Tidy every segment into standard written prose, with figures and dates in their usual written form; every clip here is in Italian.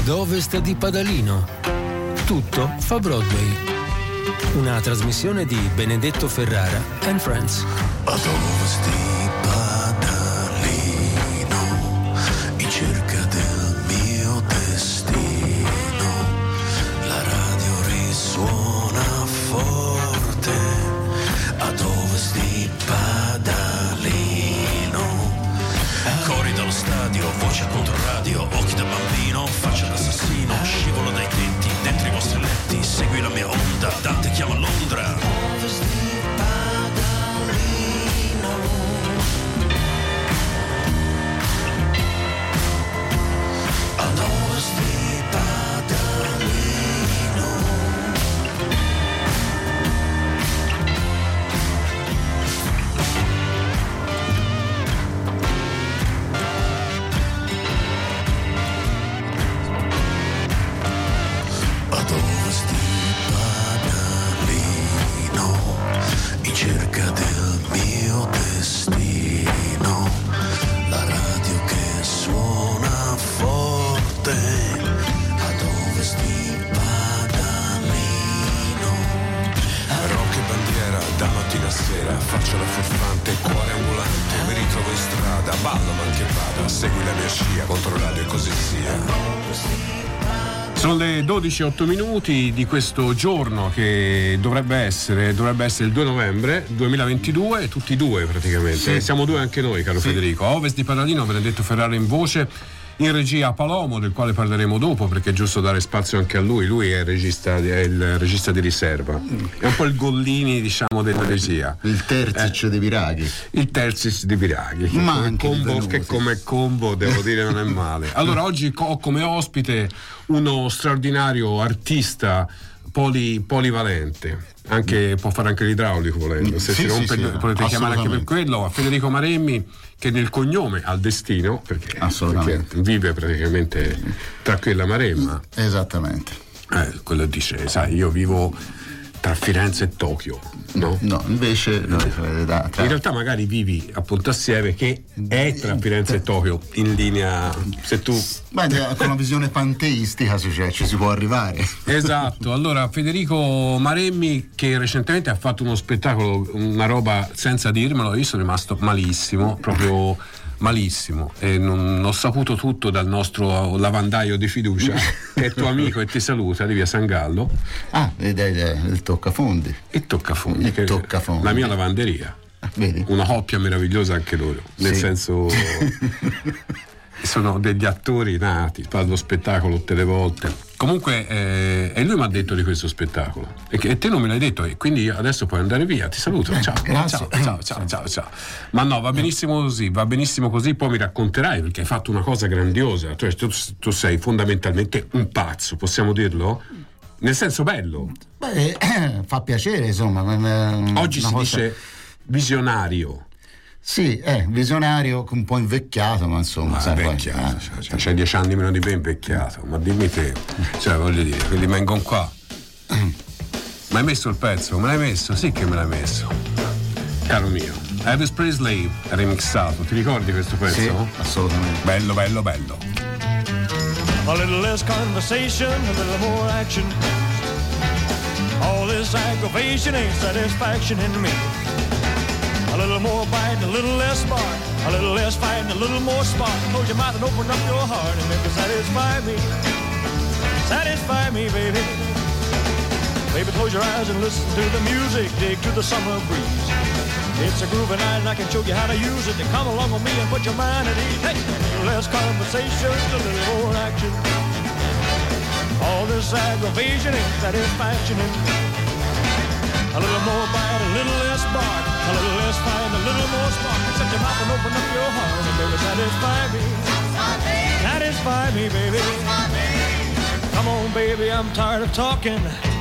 Ad ovest di Padalino. Tutto fa Broadway. Una trasmissione di Benedetto Ferrara and Friends. Ad ovest di Padalino, in cerca del mio destino, la radio risuona forte. Ad ovest di Padalino, cori dallo stadio, voce contro radio, occhi da bambino, faccia d'assassino, scivolo dai tetti, dentro i vostri letti, segui la mia onda, Dante chiama Londra. Ovest di Padalino, ad ovest di Padalino. Ad ovest di Padalino, in cerca del mio destino, la radio che suona forte. Ad ovest di Padalino, rock e bandiera da mattina a sera, faccio la furfante, cuore ambulante, mi ritrovo in strada, ballo ma anche vado, segui la mia scia, contro radio e così sia. Sono le 12:08 di questo giorno che dovrebbe essere il 2 novembre 2022, tutti due praticamente. Sì. Siamo due anche noi, caro Federico. A ovest di Padalino, Benedetto Ferrara in voce, in regia Palomo, del quale parleremo dopo perché è giusto dare spazio anche a lui. Lui è il regista di riserva, è un po' il Gollini, diciamo, della regia, il Terzic di Viraghi. il Terzic di Viraghi, Ma come anche combo, Venuti. che come combo devo dire non è male. Allora oggi ho come ospite uno straordinario artista polivalente, anche può fare anche l'idraulico volendo, se Sì, si rompe sì, potete chiamare anche per assolutamente. quello, a Federico Maremmi, che nel cognome ha il destino perché vive praticamente tra quella Maremma, Esattamente. quello dice, sai, io vivo tra Firenze e Tokyo, no? No, invece In realtà magari vivi a Pontassieve, che è tra Firenze e Tokyo, in linea, se tu... Beh, con una visione panteistica ci si può arrivare. Esatto. Allora Federico Maremmi, che recentemente ha fatto uno spettacolo, una roba senza dirmelo, io sono rimasto malissimo, proprio malissimo, e non ho saputo tutto dal nostro lavandaio di fiducia che è tuo amico e ti saluta, di via San Gallo. Il Toccafondi. E Toccafondi, Il Toccafondi. la mia lavanderia. Vedi? Una coppia meravigliosa anche loro, nel Sì. senso sono degli attori nati, fa lo spettacolo tutte le volte. Comunque e lui mi ha detto di questo spettacolo e te non me l'hai detto, e quindi adesso puoi andare via, ti saluto, ciao. Grazie. Ciao. Ma no, va benissimo così, poi mi racconterai perché hai fatto una cosa grandiosa, cioè tu sei fondamentalmente un pazzo, possiamo dirlo? Nel senso bello. Beh, fa piacere, insomma. Oggi si dice visionario. Sì, visionario, un po' invecchiato, ma insomma, sai, Invecchiato, c'hai 10 anni meno di me, invecchiato, ma dimmi te, cioè voglio dire, quindi vengono qua. Ma hai messo il pezzo? Me l'hai messo? Sì che me l'hai messo, caro mio. Elvis Presley remixato, ti ricordi questo pezzo? Sì, assolutamente. Bello. A little less conversation, a little more action. All this aggravation ain't satisfaction in me. A little more bite, a little less spark. A little less fight, a little more spark. Close your mouth and open up your heart and maybe satisfy me. Satisfy me, baby. Baby, close your eyes and listen to the music. Dig to the summer breeze. It's a groovy night and I can show you how to use it. To come along with me and put your mind at ease. Hey, a little less conversation, a little more action. All this aggravation ain't satisfaction in me. A little more bite, a little less bark. A little less fight, a little more spark. Shut your mouth and open up your heart and baby, satisfy me. Satisfy me, baby. Come on, baby, I'm tired of talking.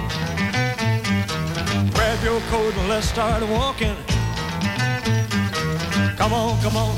Grab your coat and let's start walking. Come on. Come on.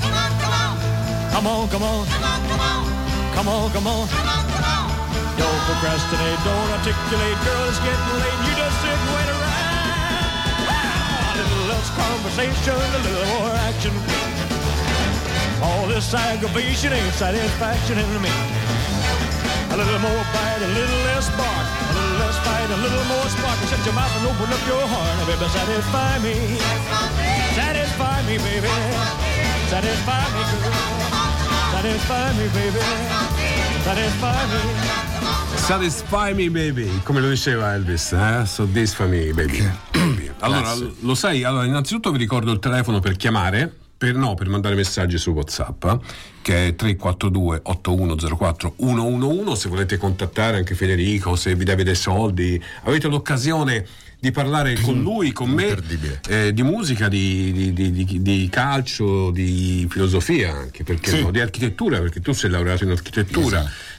Don't procrastinate, don't articulate. Girl, it's getting late, you just sit and wait around. A little less conversation, a little more action. All this aggravation ain't satisfaction in me. A little more bite, a little less bark, a little less fight, a little more spark. Shut your mouth and open up your heart, baby, satisfy me. Satisfy me, baby. Satisfy me, girl. Satisfy me, baby. Satisfy me. Satisfy me baby, come lo diceva Elvis, soddisfami baby. Allora, lo sai, allora innanzitutto vi ricordo il telefono per chiamare, per mandare messaggi su WhatsApp, che è 342 8104 111. Se volete contattare anche Federico, se vi deve dei soldi, avete l'occasione di parlare con lui, con me, di musica, di calcio, di filosofia anche, perché no, di architettura, perché tu sei laureato in architettura,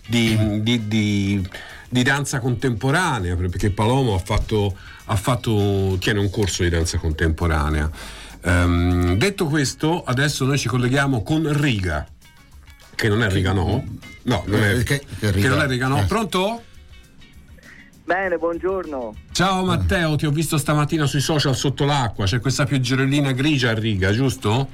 di danza contemporanea, perché Palomo tiene un corso di danza contemporanea. Detto questo, adesso noi ci colleghiamo con Riga, che non è Riga, no, non è, che non è Riga, no. Pronto? Bene, buongiorno. Ciao Matteo, ti ho visto stamattina sui social sotto l'acqua, c'è questa pioggerellina grigia a Riga, giusto?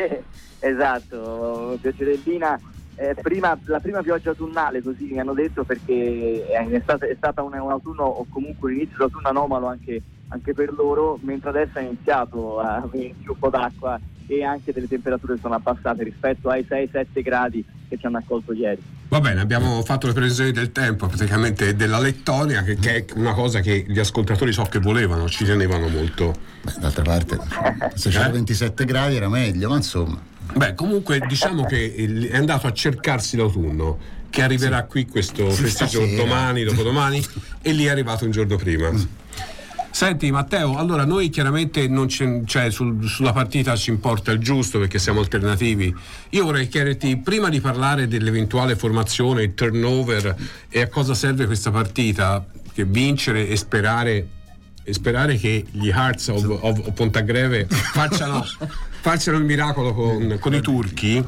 Esatto, pioggerellina, la prima pioggia autunnale, così mi hanno detto, perché è stata un autunno, o comunque l'inizio dell'autunno anomalo anche per loro, mentre adesso è iniziato a venire un po' d'acqua e anche delle temperature sono abbassate rispetto ai 6-7 gradi che ci hanno accolto ieri. Va bene, abbiamo fatto le previsioni del tempo praticamente della Lettonia, che è una cosa che gli ascoltatori so che volevano, ci tenevano molto. D'altra parte, se c'era 27 gradi era meglio, ma insomma. Comunque diciamo che è andato a cercarsi l'autunno, che arriverà qui questo giorno, domani, dopodomani, e lì è arrivato un giorno prima. Senti Matteo, allora noi chiaramente non sulla partita ci importa il giusto perché siamo alternativi. Io vorrei chiederti, prima di parlare dell'eventuale formazione, il turnover e a cosa serve questa partita, che vincere e sperare che gli Hearts of Pontagreve facciano il miracolo con i turchi.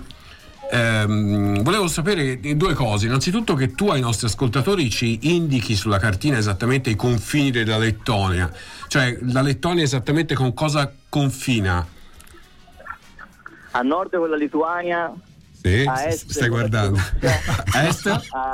Volevo sapere due cose. Innanzitutto che tu ai nostri ascoltatori ci indichi sulla cartina esattamente i confini della Lettonia, cioè la Lettonia esattamente con cosa confina. A nord con la Lituania, sì, a est stai guardando a est,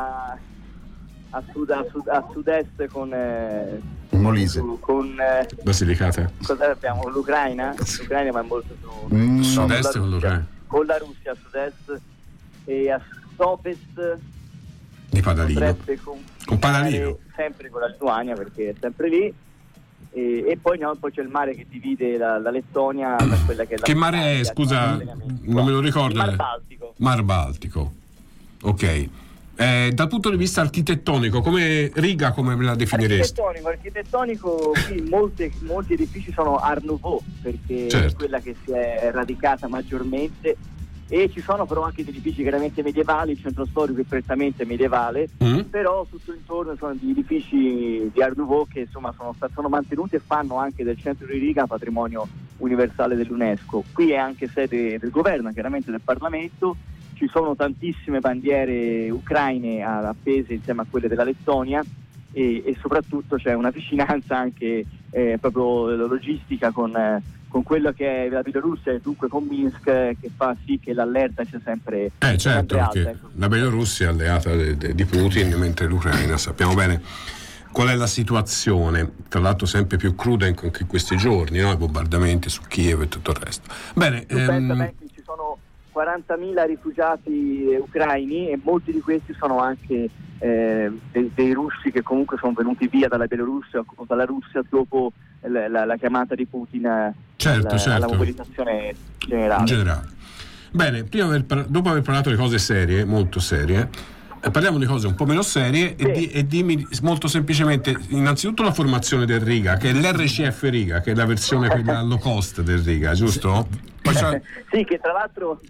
a sud-est con Molise, con Basilicata. Cosa abbiamo? L'Ucraina ma è molto sud-est con l'Ucraina, con la Russia a sud-est, e a ovest di Padalino, con Padalino, sempre con la Lituania perché è sempre lì, e poi c'è il mare che divide la Lettonia da quella che è la... Che mare è? Scusa, non me lo ricordo. Mar Baltico. Ok. Dal punto di vista architettonico, come Riga, come me la definiresti? Architettonico, qui molti edifici sono Art Nouveau, perché è quella che si è radicata maggiormente, e ci sono però anche edifici chiaramente medievali. Il centro storico è prettamente medievale, però tutto intorno sono gli edifici di Art Nouveau che insomma sono mantenuti e fanno anche del centro di Riga patrimonio universale dell'UNESCO. Qui è anche sede del governo, chiaramente del Parlamento. Ci sono tantissime bandiere ucraine appese insieme a quelle della Lettonia, e soprattutto c'è una vicinanza anche proprio logistica con quello che è la Bielorussia, e dunque con Minsk, che fa sì che l'allerta sia sempre certo, alta, perché la Bielorussia è alleata di Putin, mentre l'Ucraina sappiamo bene qual è la situazione, tra l'altro sempre più cruda anche in questi giorni, no? I bombardamenti su Kiev e tutto il resto. Bene, ci sono 40.000 rifugiati ucraini, e molti di questi sono anche dei russi che comunque sono venuti via dalla Bielorussia o dalla Russia dopo la chiamata di Putin alla mobilitazione generale. Bene, dopo aver parlato di cose serie, molto serie, parliamo di cose un po' meno serie, e dimmi molto semplicemente innanzitutto la formazione del Riga, che è l'RCF Riga, che è la versione quella low cost del Riga, giusto? Sì, che tra l'altro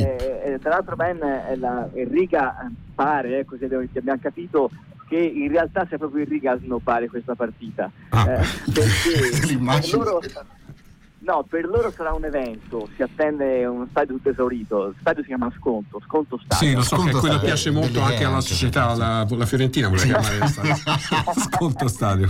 Ben, il Riga pare, così abbiamo capito, che in realtà sia proprio il Riga a snobbare questa partita, perché No, per loro sarà un evento, si attende uno stadio tutto esaurito, il stadio si chiama Sconto Stadio. Sì, lo so Sconto che quello Stadio, piace molto anche alla società, la Fiorentina vuole chiamare Sconto Stadio.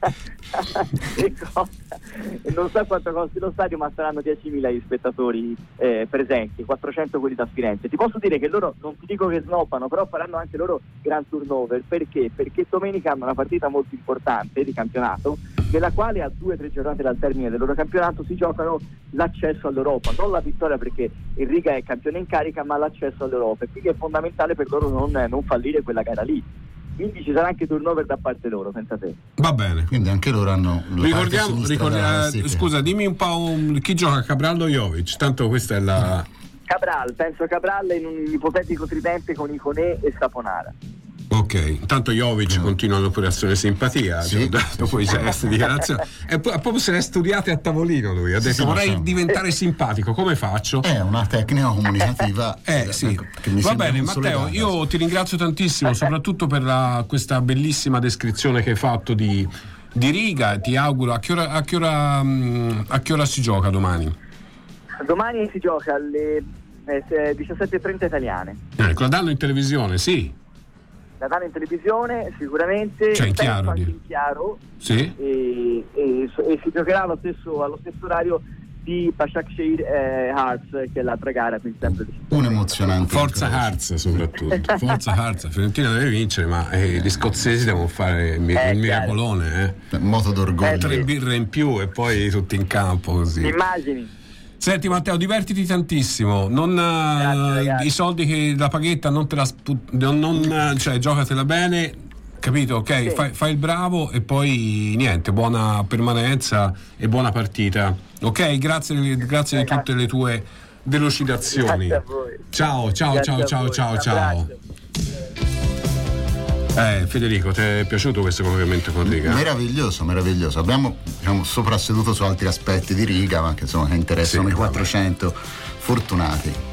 Non so quanto costi lo stadio, ma saranno 10.000 gli spettatori presenti, 400 quelli da Firenze. Ti posso dire che loro, non ti dico che snobbano, però faranno anche loro gran turnover. Perché? Perché domenica hanno una partita molto importante di campionato, nella quale a 2 o 3 giornate dal termine del loro campionato si giocano l'accesso all'Europa, non la vittoria perché il Riga è campione in carica, ma l'accesso all'Europa, e quindi è fondamentale per loro non fallire quella gara lì. Quindi ci sarà anche turnover da parte loro, senza te. Va bene. Quindi anche loro hanno ricordiamo scusa, dimmi un po' chi gioca, Cabral o Jovic? Tanto questa è la Cabral, penso Cabral in un ipotetico tridente con Iconé e Saponara. Ok, intanto Jovic continua l'operazione simpatia, sì, dopo i gesti di dichiarazione, e poi proprio se l'è studiate a tavolino lui, ha detto vorrei diventare simpatico, come faccio? È una tecnica comunicativa. Sì. Va bene Matteo, io ti ringrazio tantissimo, soprattutto per questa bellissima descrizione che hai fatto di Riga. Ti auguro, a che ora si gioca domani? Domani si gioca alle 17:30 italiane. La danno in televisione, sì. La danno in televisione sicuramente, cioè in chiaro, sì. e si giocherà allo stesso orario di Başakşehir Hearts, che è l'altra gara, quindi sempre un emozionante Forza Hearts, soprattutto Forza Hearts. Fiorentina deve vincere, ma gli scozzesi devono fare il miracolone, moto d'orgoglio, 3 birre in più e poi tutti in campo così. Immagini. Senti Matteo, divertiti tantissimo, Grazie, i soldi che la paghetta non te la cioè giocatela bene, capito? Ok, sì. fai il bravo e poi niente, buona permanenza e buona partita. Ok, grazie di tutte le tue delucidazioni. Grazie a voi. Ciao. Federico, ti è piaciuto questo collegamento con Riga? Meraviglioso. Abbiamo soprasseduto su altri aspetti di Riga, ma che insomma interessano i 400 fortunati.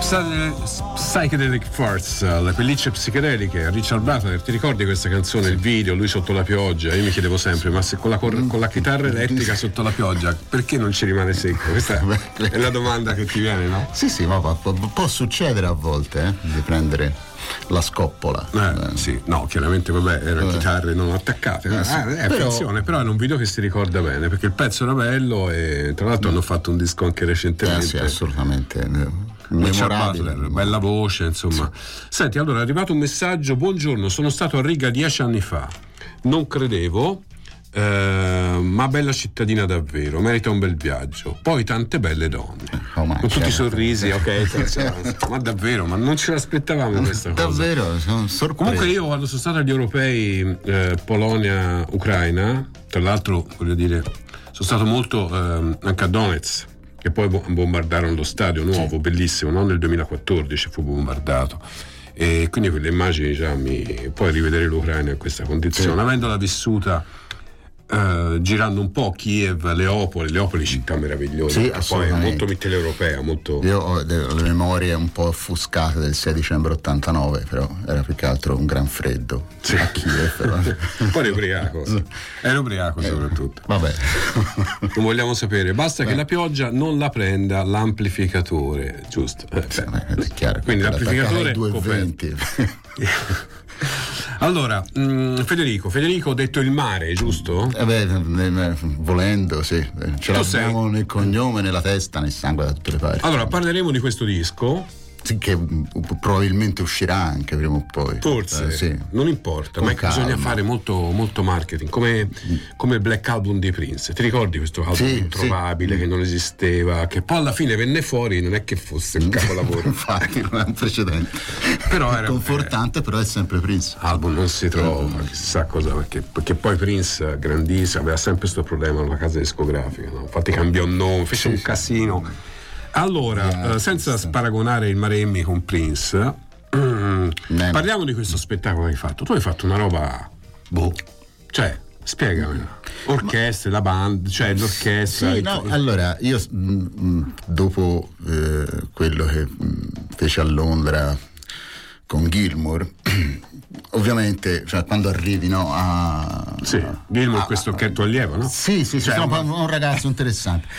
Psychedelic Force, le pellicce psichedeliche. Richard Butler, ti ricordi questa canzone, il video, lui sotto la pioggia? Io mi chiedevo sempre, ma se con la chitarra elettrica sotto la pioggia, perché non ci rimane secco? Questa è la domanda che ti viene, no? Sì, ma può succedere a volte di prendere la scoppola. Sì, no, chiaramente erano chitarre non attaccate. È finzione, però è un video che si ricorda bene, perché il pezzo era bello e tra l'altro hanno fatto un disco anche recentemente. Sì, assolutamente. Butler, bella voce, insomma. Senti, allora è arrivato un messaggio: buongiorno, sono stato a Riga 10 anni fa, non credevo, ma bella cittadina davvero, merita un bel viaggio, poi tante belle donne, con tutti i sorrisi, ok, ma davvero, ma non ce l'aspettavamo questa cosa, davvero, sono sorpreso. Comunque io quando sono stato agli europei, Polonia, Ucraina, tra l'altro voglio dire, sono stato molto anche a Donetsk, che poi bombardarono lo stadio nuovo, bellissimo, no? Nel 2014 fu bombardato, e quindi quelle immagini già poi rivedere l'Ucraina in questa condizione, avendola vissuta girando un po' Kiev, Leopoli, città meravigliose, poi è molto mitteleuropea, molto... Io ho le memorie un po' offuscate del 6 dicembre 89, però era più che altro un gran freddo a Kiev, però. Un po' era ubriaco soprattutto. Vabbè, non vogliamo sapere, basta che la pioggia non la prenda l'amplificatore, giusto? È chiaro, quindi l'amplificatore 220. Allora, Federico, ho detto il mare, giusto? Volendo, sì. Ce l'abbiamo nel cognome, nella testa, nel sangue, da tutte le parti. Allora, parleremo di questo disco. Sì, che probabilmente uscirà anche prima o poi. Forse, sì. Non importa, ma bisogna fare molto, molto marketing, come il Black Album di Prince. Ti ricordi questo album introvabile che non esisteva, che poi alla fine venne fuori, non è che fosse un capolavoro. Infatti non è un precedente. Però era confortante, però è sempre Prince. Album non si trova, chissà cosa, perché poi Prince, grandissimo, aveva sempre questo problema con la casa discografica, no? Infatti cambiò nome, fece un casino. Allora, senza sparagonare il Maremmi con Prince, parliamo di questo spettacolo che hai fatto. Tu hai fatto una roba, cioè, spiegamela. Orchestre, la band, cioè l'orchestra. Sì, no, allora, io dopo quello che fece a Londra con Gilmour, ovviamente, cioè, quando arrivi, no, a... Sì, Gilmour, questo che è tuo allievo, no? Sì, cioè, un ragazzo interessante.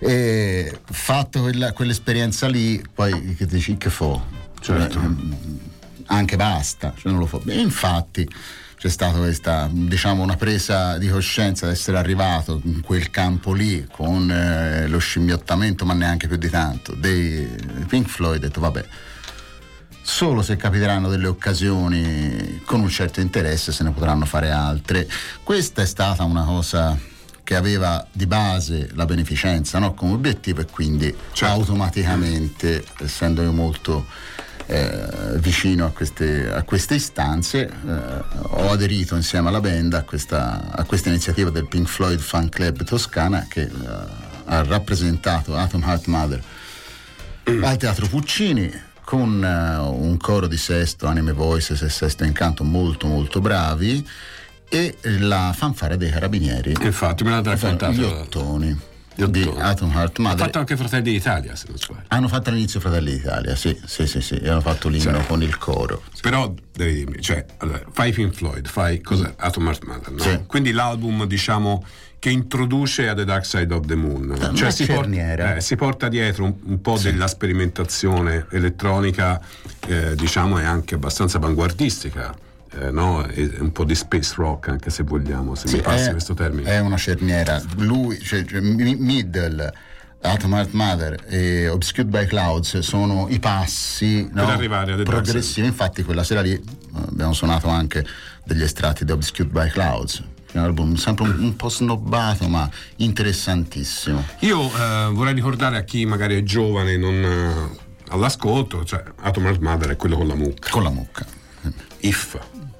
Fatto quell'esperienza lì, poi che dici che fu? Certo. Anche basta, cioè non lo fa. E infatti c'è stata questa, diciamo, una presa di coscienza di essere arrivato in quel campo lì con lo scimmiottamento, ma neanche più di tanto, dei Pink Floyd. Ho detto vabbè, solo se capiteranno delle occasioni con un certo interesse se ne potranno fare altre. Questa è stata una cosa che aveva di base la beneficenza, no, come obiettivo, e quindi automaticamente, essendo io molto vicino a queste istanze, ho aderito insieme alla band a questa iniziativa del Pink Floyd Fan Club Toscana, che ha rappresentato Atom Heart Mother al Teatro Puccini, con un coro di Sesto, Anime Voices e Sesto Incanto molto molto bravi, e la fanfara dei Carabinieri. Infatti me l'ha raccontato. Gli ottoni di Atom Heart Mother. Ha fatto anche Fratelli d'Italia, se non sbaglio. Hanno fatto all'inizio Fratelli d'Italia, sì, e hanno fatto l'inno con il coro. Sì. Però devi dirmi, cioè, allora, fai Pink Floyd, fai cos'è? Atom Heart Mother, no? Sì. Quindi l'album, diciamo, che introduce a The Dark Side of the Moon, cioè si porta dietro un po' della sperimentazione elettronica, diciamo, e anche abbastanza avanguardistica, no? E un po' di space rock, anche se vogliamo, se mi passi questo termine. È una cerniera. Lui, cioè Middle, Atom Heart Mother e Obscured by Clouds sono i passi, per arrivare a progressivi. Infatti quella sera lì abbiamo suonato anche degli estratti di Obscured by Clouds, un album sempre un po' snobbato ma interessantissimo. Io vorrei ricordare a chi magari è giovane, non all'ascolto, cioè Atom Heart Mother è quello con la mucca. If,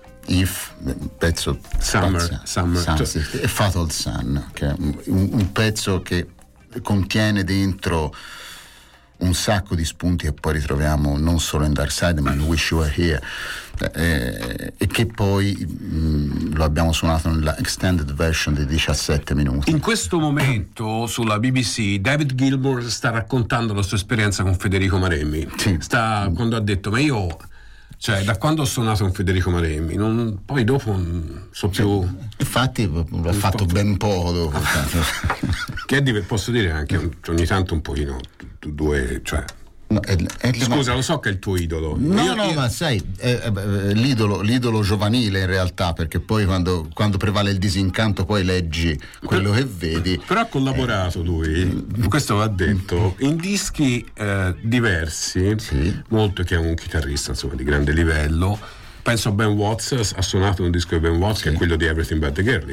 pezzo Summer e Fatal Sun, che è un pezzo che contiene dentro un sacco di spunti che poi ritroviamo non solo in Dark Side ma in Wish You Were Here, e che poi lo abbiamo suonato nella extended version di 17 minuti. In questo momento sulla BBC David Gilmour sta raccontando la sua esperienza con Federico Maremmi. Sì. Quando ha detto: ma io, cioè, da quando ho suonato con Federico Maremmi, poi dopo non so più. Infatti l'ho fatto ben poco dopo. Che posso dire anche ogni tanto un pochino due, cioè. No, Scusa, lo so che è il tuo idolo. Ma sai, l'idolo giovanile in realtà, perché poi quando prevale il disincanto poi leggi quello che vedi. Però ha collaborato lui, questo va detto, in dischi diversi, sì. Molto, che è un chitarrista insomma di grande livello. Penso a Ben Watts, ha suonato un disco di Ben Watts, sì, che è quello di Everything But The Girl,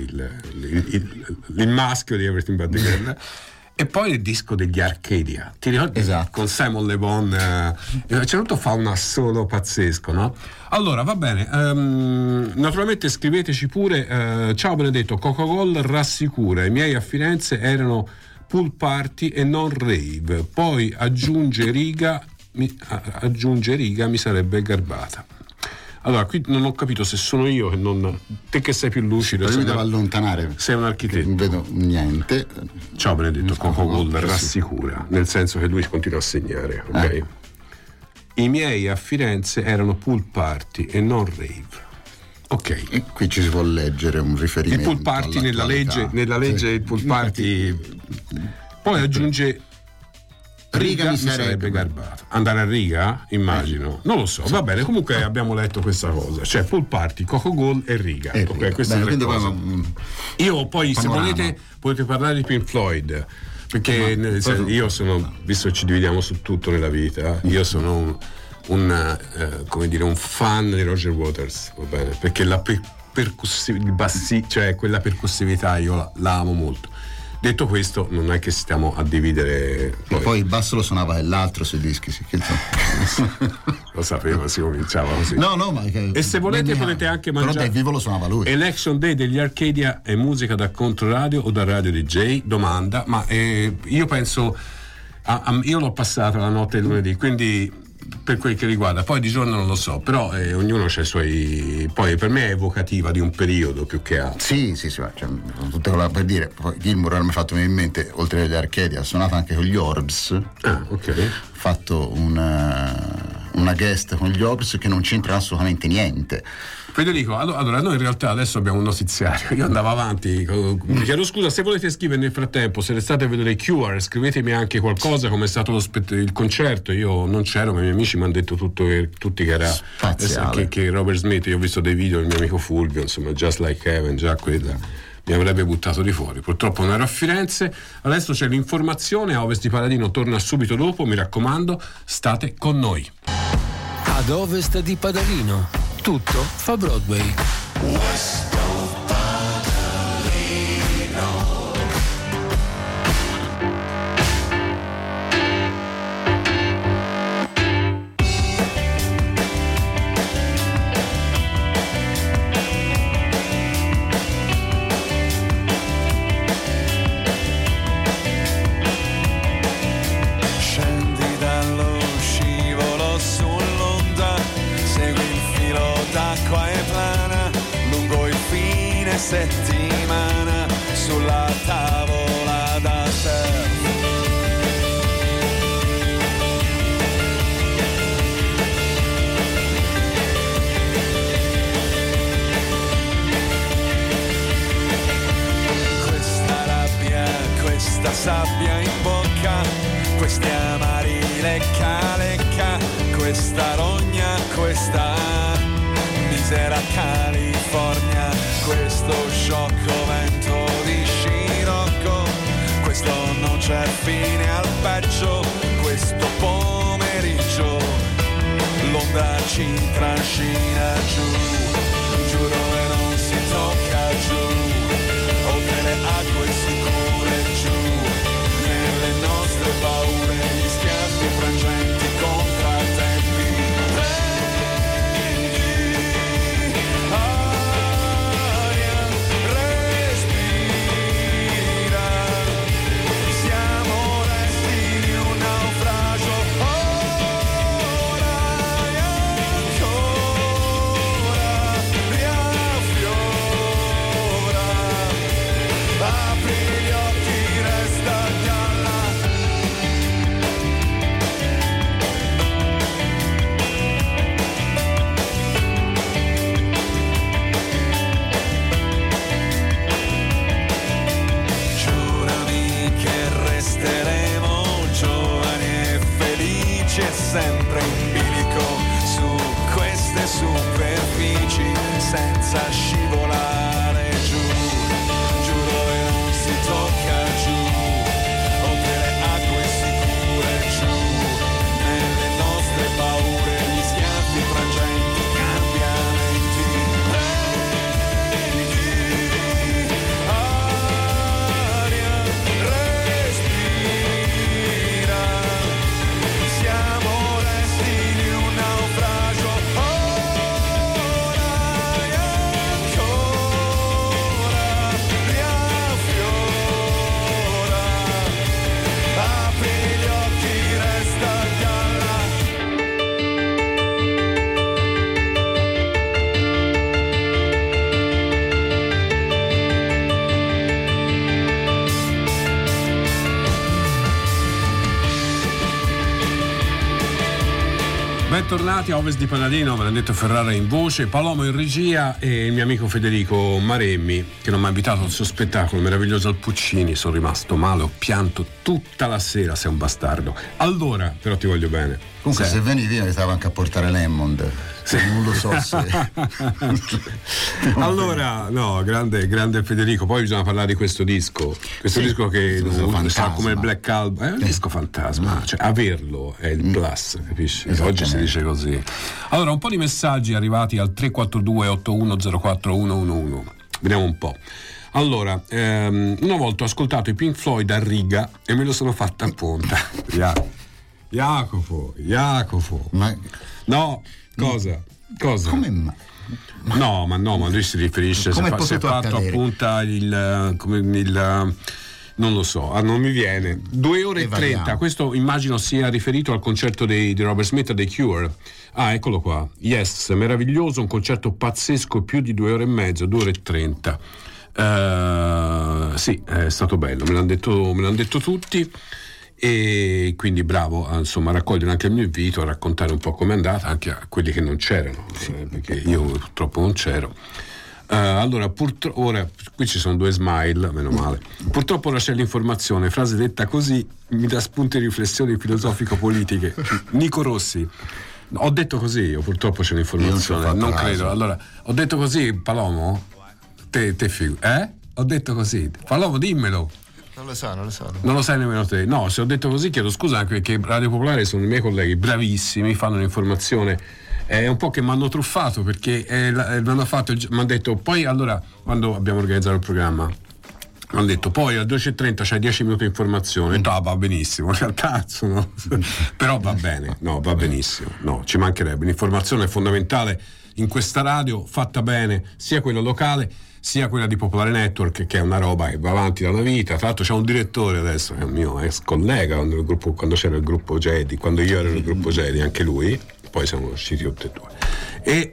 il maschio di Everything But The Girl. E poi il disco degli Arcadia, ti ricordi? Esatto. Con Simon Le Bon, certo fa un assolo pazzesco, no? Allora, va bene, naturalmente scriveteci pure, ciao Benedetto, Coca-Cola rassicura, i miei a Firenze erano pool party e non rave, poi aggiunge riga mi sarebbe garbata. Allora, qui non ho capito se sono io che non. Te che sei più lucido. Io mi devo allontanare. Sei un architetto. Non vedo niente. Ciao Benedetto, Coca-Cola rassicura, nel senso che lui continua a segnare, ok? I miei a Firenze erano pool party e non rave. Ok. E qui ci si può leggere un riferimento. Il pool party nella legge sì. il pool party. Poi aggiunge. Riga mi sarebbe garbato. Andare a Riga? Immagino. Non lo so. Va bene, comunque abbiamo letto questa cosa. Cioè pool party, Coca-Cola e Riga. Ok, queste tre cose. Io poi, se volete, potete parlare di Pink Floyd. Perché io sono, visto che ci dividiamo su tutto nella vita, io sono un fan di Roger Waters, va bene? Perché la cioè quella percussività io la amo molto. Detto questo, non è che stiamo a dividere. Poi il basso lo suonava l'altro sui dischi, sì, lo sapevo, si cominciava così. No, ma e se volete potete anche mangiare. Però dal vivo lo suonava lui. Election Day degli Arcadia è musica da Controradio o da Radio DJ? Domanda, ma io penso io l'ho passata la notte del lunedì, quindi per quel che riguarda, poi di giorno non lo so, però ognuno ha i suoi. Poi per me è evocativa di un periodo più che altro. Sì, cioè, tutto per dire, poi Gilmour mi ha fatto venire in mente, oltre agli Arcadia, ha suonato anche con gli Orbs. Ok. Ha fatto una guest con gli Orbs che non c'entra assolutamente niente. Federico, allora noi in realtà adesso abbiamo un notiziario. Io andavo avanti, mi chiedo scusa se volete scrivere nel frattempo, se restate a vedere Cure, scrivetemi anche qualcosa, come è stato il concerto. Io non c'ero, ma i miei amici mi hanno detto tutti che era che Robert Smith. Io ho visto dei video del mio amico Fulvio, insomma, Just Like Heaven, già quella mi avrebbe buttato di fuori. Purtroppo non ero a Firenze. Adesso c'è l'informazione, a Ovest di Paladino torna subito dopo, mi raccomando, state con noi. Ad Ovest di Padalino tutto fa Broadway. Scendi dallo scivolo sull'onda, segui il filo d'acqua e plana lungo il fine settimana sulla tavola da surf. Questa rabbia, questa sabbia in bocca, questi amari lecca lecca, questa rogna, questa misera California, questo sciocco vento di scirocco, questo non c'è fine al peggio, questo pomeriggio l'onda ci trascina giù, giuro e non si tocca giù, oltre le acque sicure giù, nelle nostre paure, gli schiaffi frangenti, contrattempi. Prendi aria, respira, siamo resti di un naufragio sempre in bilico su queste superfici senza scivolare giù, giù dove non si tocca giù, oltre le acque sicure giù, nelle nostre paure, gli schiaffi frangenti, cambiamenti. Prendi aria, respira, siamo resti di un naufragio, ora e ancora riaffiora, apri gli occhi, resta a galla. Bentornati a Ovest di Paladino, Benedetto Ferrara in voce, Palomo in regia e il mio amico Federico Maremmi, che non mi ha invitato al suo spettacolo meraviglioso al Puccini. Sono rimasto male, ho pianto tutta la sera, sei un bastardo. Allora, però ti voglio bene. Comunque se venivi mi stavo anche a portare Lemond. Sì. Non lo so se allora, no, grande Federico. Poi bisogna parlare di questo disco. Disco che sa come il Black Album. È un disco fantasma, cioè averlo è il plus, capisci? Oggi si dice così. Allora, un po' di messaggi arrivati al 342 8104 111. Vediamo un po'. Allora, una volta ho ascoltato i Pink Floyd a riga e me lo sono fatta a punta. Jacopo. Ma No, cosa? come mai? No, ma lui si riferisce come se è fatto appunto non lo so, non mi viene. 2 ore e 30, questo immagino sia riferito al concerto di Robert Smith dei Cure. Ah, eccolo qua. Yes, meraviglioso, un concerto pazzesco, più di 2 ore e mezza, 2 ore e 30. Sì, è stato bello, me l'hanno detto tutti. E quindi bravo insomma a raccogliere anche il mio invito a raccontare un po' com'è andata anche a quelli che non c'erano, perché io purtroppo non c'ero. Allora ora qui ci sono 2 smile, meno male. Purtroppo ora c'è l'informazione, frase detta così mi dà spunti di riflessioni filosofico-politiche. Nico Rossi. Ho detto così, io purtroppo c'è l'informazione, non credo. Allora, ho detto così, Palomo? Te ho detto così. Palomo, dimmelo. Non lo so. Non lo sai nemmeno te. No, se ho detto così chiedo scusa, anche perché Radio Popolare sono i miei colleghi bravissimi, fanno l'informazione. È un po' che mi hanno truffato, perché mi hanno detto poi, allora, quando abbiamo organizzato il programma, mi hanno detto poi alle 12:30 c'hai 10 minuti di informazione. Va benissimo, in realtà però va bene, no, va benissimo, no, ci mancherebbe. L'informazione è fondamentale in questa radio, fatta bene, sia quella locale sia quella di Popolare Network, che è una roba che va avanti da una vita. Tra l'altro c'è un direttore adesso, che è un mio ex collega quando c'era il gruppo Jedi, quando io ero nel gruppo Jedi, anche lui, poi siamo usciti tutti e 2. E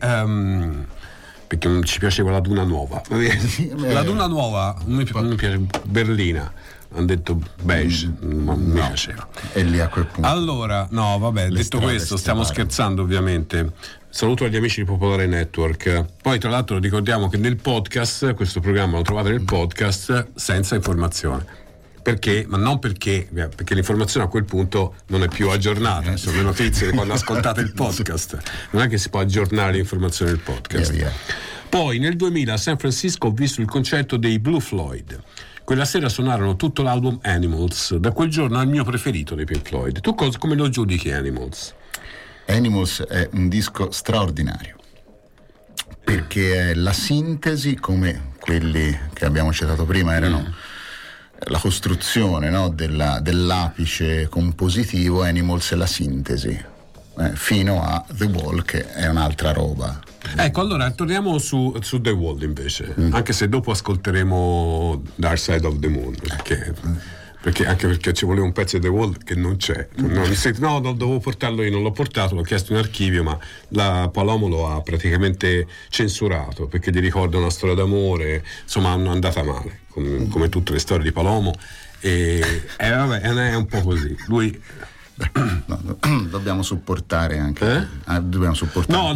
perché non ci piaceva la Duna Nuova. La Duna Nuova non mi piace, Berlina. Hanno detto beige, non mi piaceva. E lì a quel punto. Allora, no, vabbè, detto questo, stiamo scherzando ovviamente. Saluto agli amici di Popolare Network. Poi tra l'altro ricordiamo che nel podcast, questo programma lo trovate nel podcast senza informazione. Perché? Ma non perché l'informazione a quel punto non è più aggiornata, sono le notizie quando ascoltate il podcast. Non è che si può aggiornare l'informazione del podcast. Poi nel 2000 a San Francisco ho visto il concerto dei Blue Floyd. Quella sera suonarono tutto l'album Animals. Da quel giorno è il mio preferito dei Pink Floyd. Tu come lo giudichi Animals? Animals è un disco straordinario, perché è la sintesi, come quelli che abbiamo citato prima erano la costruzione, no, dell'apice compositivo. Animals è la sintesi, fino a The Wall, che è un'altra roba. Ecco, allora torniamo su The Wall invece, anche se dopo ascolteremo Dark Side of the Moon, perché ci voleva un pezzo di The Wall che non c'è. No, dovevo portarlo io, non l'ho portato, l'ho chiesto in archivio, ma la Palomo lo ha praticamente censurato, perché gli ricorda una storia d'amore, insomma, è andata male, come tutte le storie di Palomo, e vabbè, è un po' così. Lui dobbiamo supportare anche dobbiamo supportare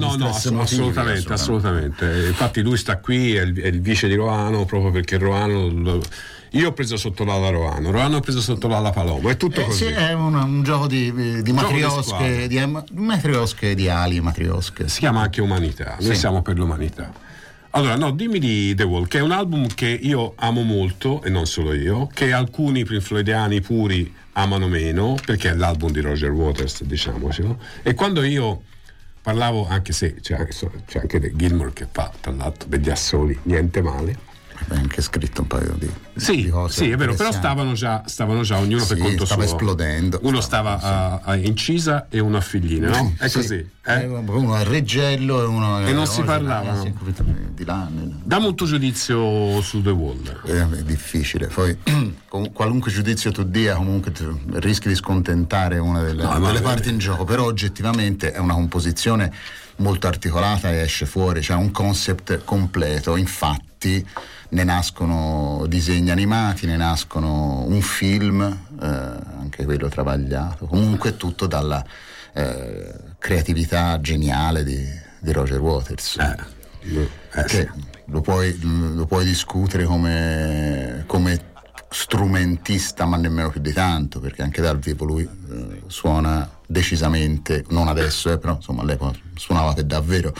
assolutamente. Infatti lui sta qui, è il vice di Roano, proprio perché Roano io ho preso sotto l'ala Roano ha preso sotto l'ala Palomo, è tutto così. Sì, è un gioco di matriosche, matriosche di ali, matriosche. Si chiama anche umanità, noi siamo per l'umanità. Allora, no, dimmi di The Wall, che è un album che io amo molto, e non solo io, che alcuni Pink Floydiani puri amano meno, perché è l'album di Roger Waters, diciamocelo. E quando io parlavo, anche se c'è anche Gilmour che fa, tra l'altro, degli assoli, niente male. Hai anche scritto un paio di cose. Sì, è vero, però stavano già ognuno per conto stava suo. Esplodendo. Uno stava a Incisa e uno a Figline, no? È così. Uno a Reggello e uno e non si parlavano. Di là. Dammi un tuo giudizio su The Wall. È difficile. Poi qualunque giudizio tu dia, comunque rischi di scontentare una delle parti in gioco. Però oggettivamente è una composizione molto articolata e esce fuori, c'è un concept completo. Infatti ne nascono disegni animati, ne nascono un film, anche quello travagliato, comunque tutto dalla creatività geniale di Roger Waters, che lo puoi discutere come strumentista, ma nemmeno più di tanto, perché anche dal vivo lui suona decisamente, non adesso, però insomma all'epoca suonava per davvero.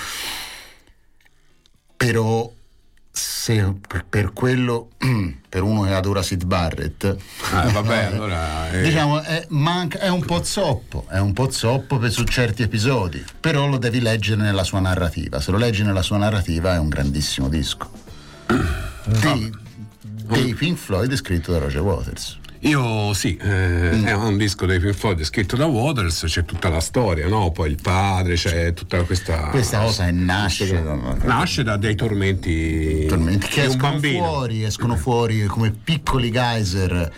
Però se per quello, per uno che adora Syd Barrett, allora diciamo è un po' zoppo su certi episodi, però lo devi leggere nella sua narrativa. Se lo leggi nella sua narrativa è un grandissimo disco dei Pink Floyd scritto da Roger Waters. Io sì, è un disco dei Pink Floyd scritto da Waters, c'è tutta la storia, no? Poi il padre, c'è tutta questa cosa che nasce da dei tormenti che escono fuori come piccoli geyser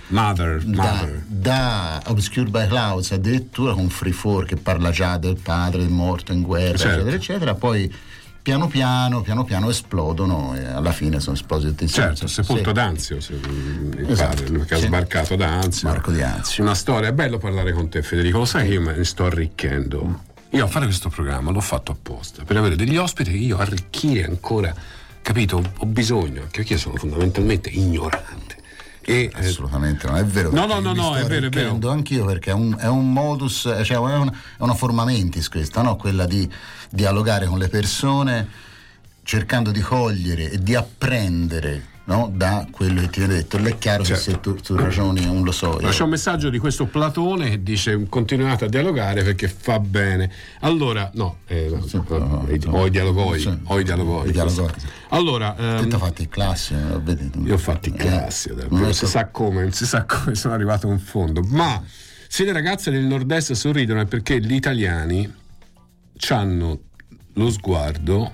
da Obscured by Clouds, addirittura con Free For che parla già del padre morto in guerra, eccetera eccetera. Poi piano piano esplodono e alla fine sono esplosi tutti insieme. Certo, Sepolto d'Anzio, il padre che ha sbarcato da Anzio. Marco di Anzio. Una storia, è bello parlare con te, Federico, lo sai che io me ne sto arricchendo. Io a fare questo programma l'ho fatto apposta per avere degli ospiti che io arricchire ancora, capito? Ho bisogno, anche perché io sono fondamentalmente ignorante. Assolutamente non è vero. No, è vero. Anch'io, perché è un modus, cioè è una forma mentis questa, no? Quella di dialogare con le persone cercando di cogliere e di apprendere, no? Da quello che ti viene detto. È chiaro che se tu ragioni non lo so. C'è un messaggio di questo Platone che dice: continuate a dialogare perché fa bene. Allora o i dialogoi. Allora tu hai fatto il classico, io ho fatto il classico, non si sa come sono arrivato in fondo. Ma se le ragazze del nord-est sorridono è perché gli italiani c'hanno lo sguardo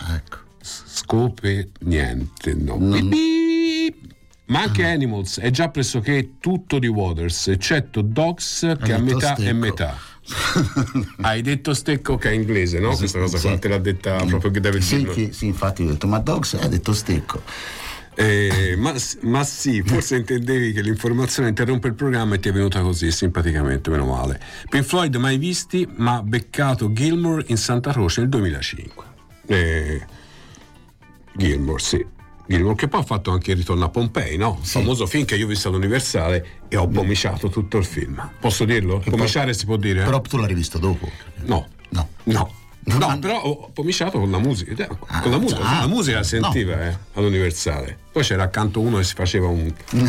scope niente, no. Ma anche Animals è già pressoché tutto di Waters, eccetto Dogs che a metà è metà. Hai detto Stecco, che è inglese, no? Questa cosa qua te l'ha detta proprio David Gilmour. Sì, infatti ho detto, ma Dogs ha detto Stecco. Ma sì, forse intendevi che l'informazione interrompe il programma e ti è venuta così simpaticamente, meno male. Pink Floyd mai visti, ma beccato Gilmour in Santa Croce nel 2005. Gilmour, sì. Gilmour, che poi ha fatto anche il Ritorno a Pompei, no? Sì. Famoso film che io ho visto all'Universale e ho pomiciato tutto il film. Posso dirlo? Pomiciare si può dire? Però tu l'hai rivisto dopo? No, però ho pomiciato con la musica. La musica la sentiva all'Universale. Poi c'era accanto uno che si faceva un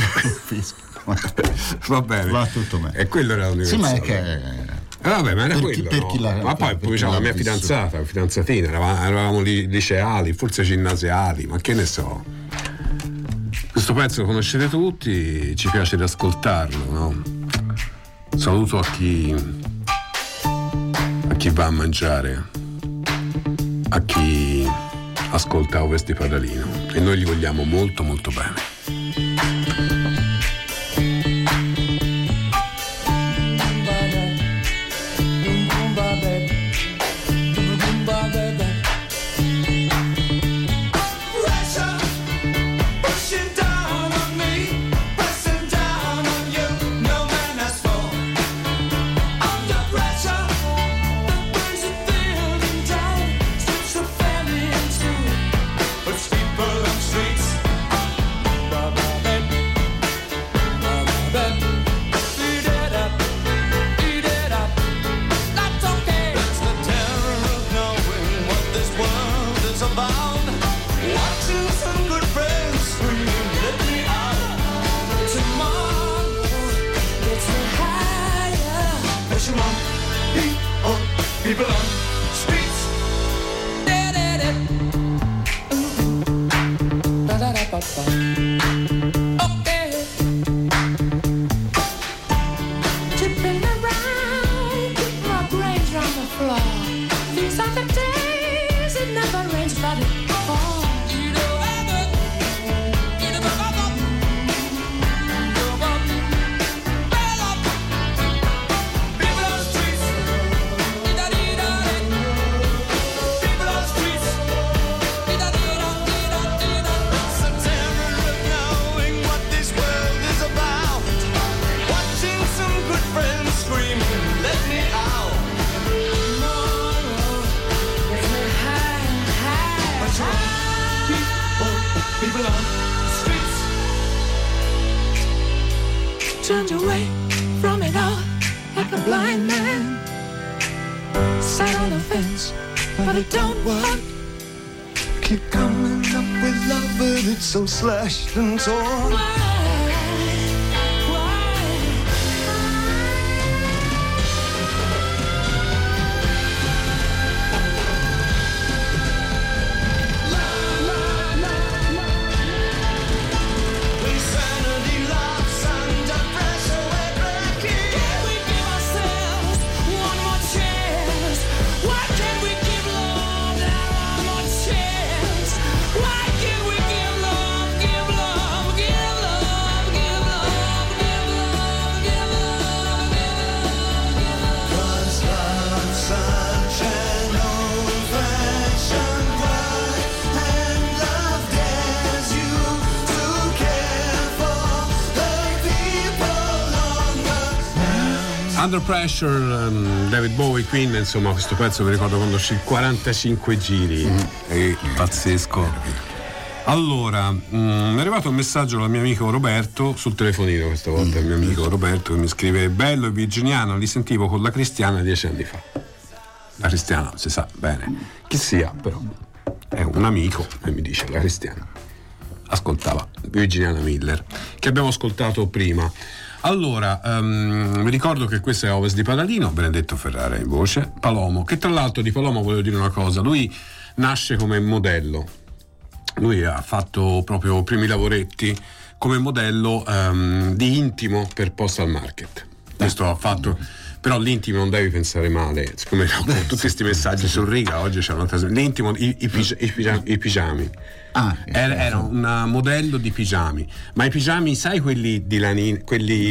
va bene. Va tutto bene. E quello era l'Universale. Sì, ma è che vabbè, ma era quello. Ma poi pomiciavo la mia fidanzatina, eravamo liceali, forse ginnasiali, ma che ne so. Questo pezzo lo conoscete tutti, ci piace di ascoltarlo, no? Saluto a chi va a mangiare, a chi ascolta Ovest di Padalino, e noi gli vogliamo molto molto bene. But people on streets. Okay. Tipping around, keep my brains on the floor. These are the days it never rains, but it falls. Turned away from it all like a blind man. Sat on the fence, but it don't work. Keep coming up with love, but it's so slashed and torn. Under Pressure, David Bowie, Queen, insomma questo pezzo mi ricordo quando uscì 45 giri, è pazzesco. Allora, mi è arrivato un messaggio dal mio amico Roberto sul telefonino, questa volta il mio amico Roberto, che mi scrive: bello e virginiano, li sentivo con la Cristiana 10 anni fa. La Cristiana si sa bene chi sia, però è un amico e mi dice la Cristiana ascoltava Virginiana Miller, che abbiamo ascoltato prima. Allora, vi ricordo che questo è Ovest di Paladino, Benedetto Ferrara in voce, Palomo, che tra l'altro di Palomo volevo dire una cosa, lui nasce come modello, lui ha fatto proprio primi lavoretti come modello di intimo per Postal Market, questo ha fatto, però l'intimo non devi pensare male, siccome con tutti questi messaggi su riga oggi c'è una l'intimo, i pigiami. Era un modello di pigiami, ma i pigiami sai quelli di lanino, quelli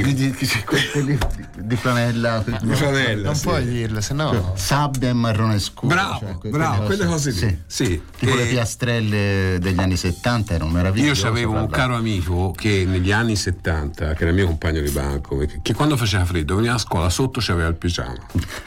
di flanella, non sì. Puoi dirlo, sennò sabbia e marrone scuro, bravo, quelle cose lì. Sì. Tipo le piastrelle degli anni 70 erano meravigliose. Io avevo un caro amico che negli anni 70, che era il mio compagno di banco, che quando faceva freddo veniva a scuola, sotto c'aveva il pigiama.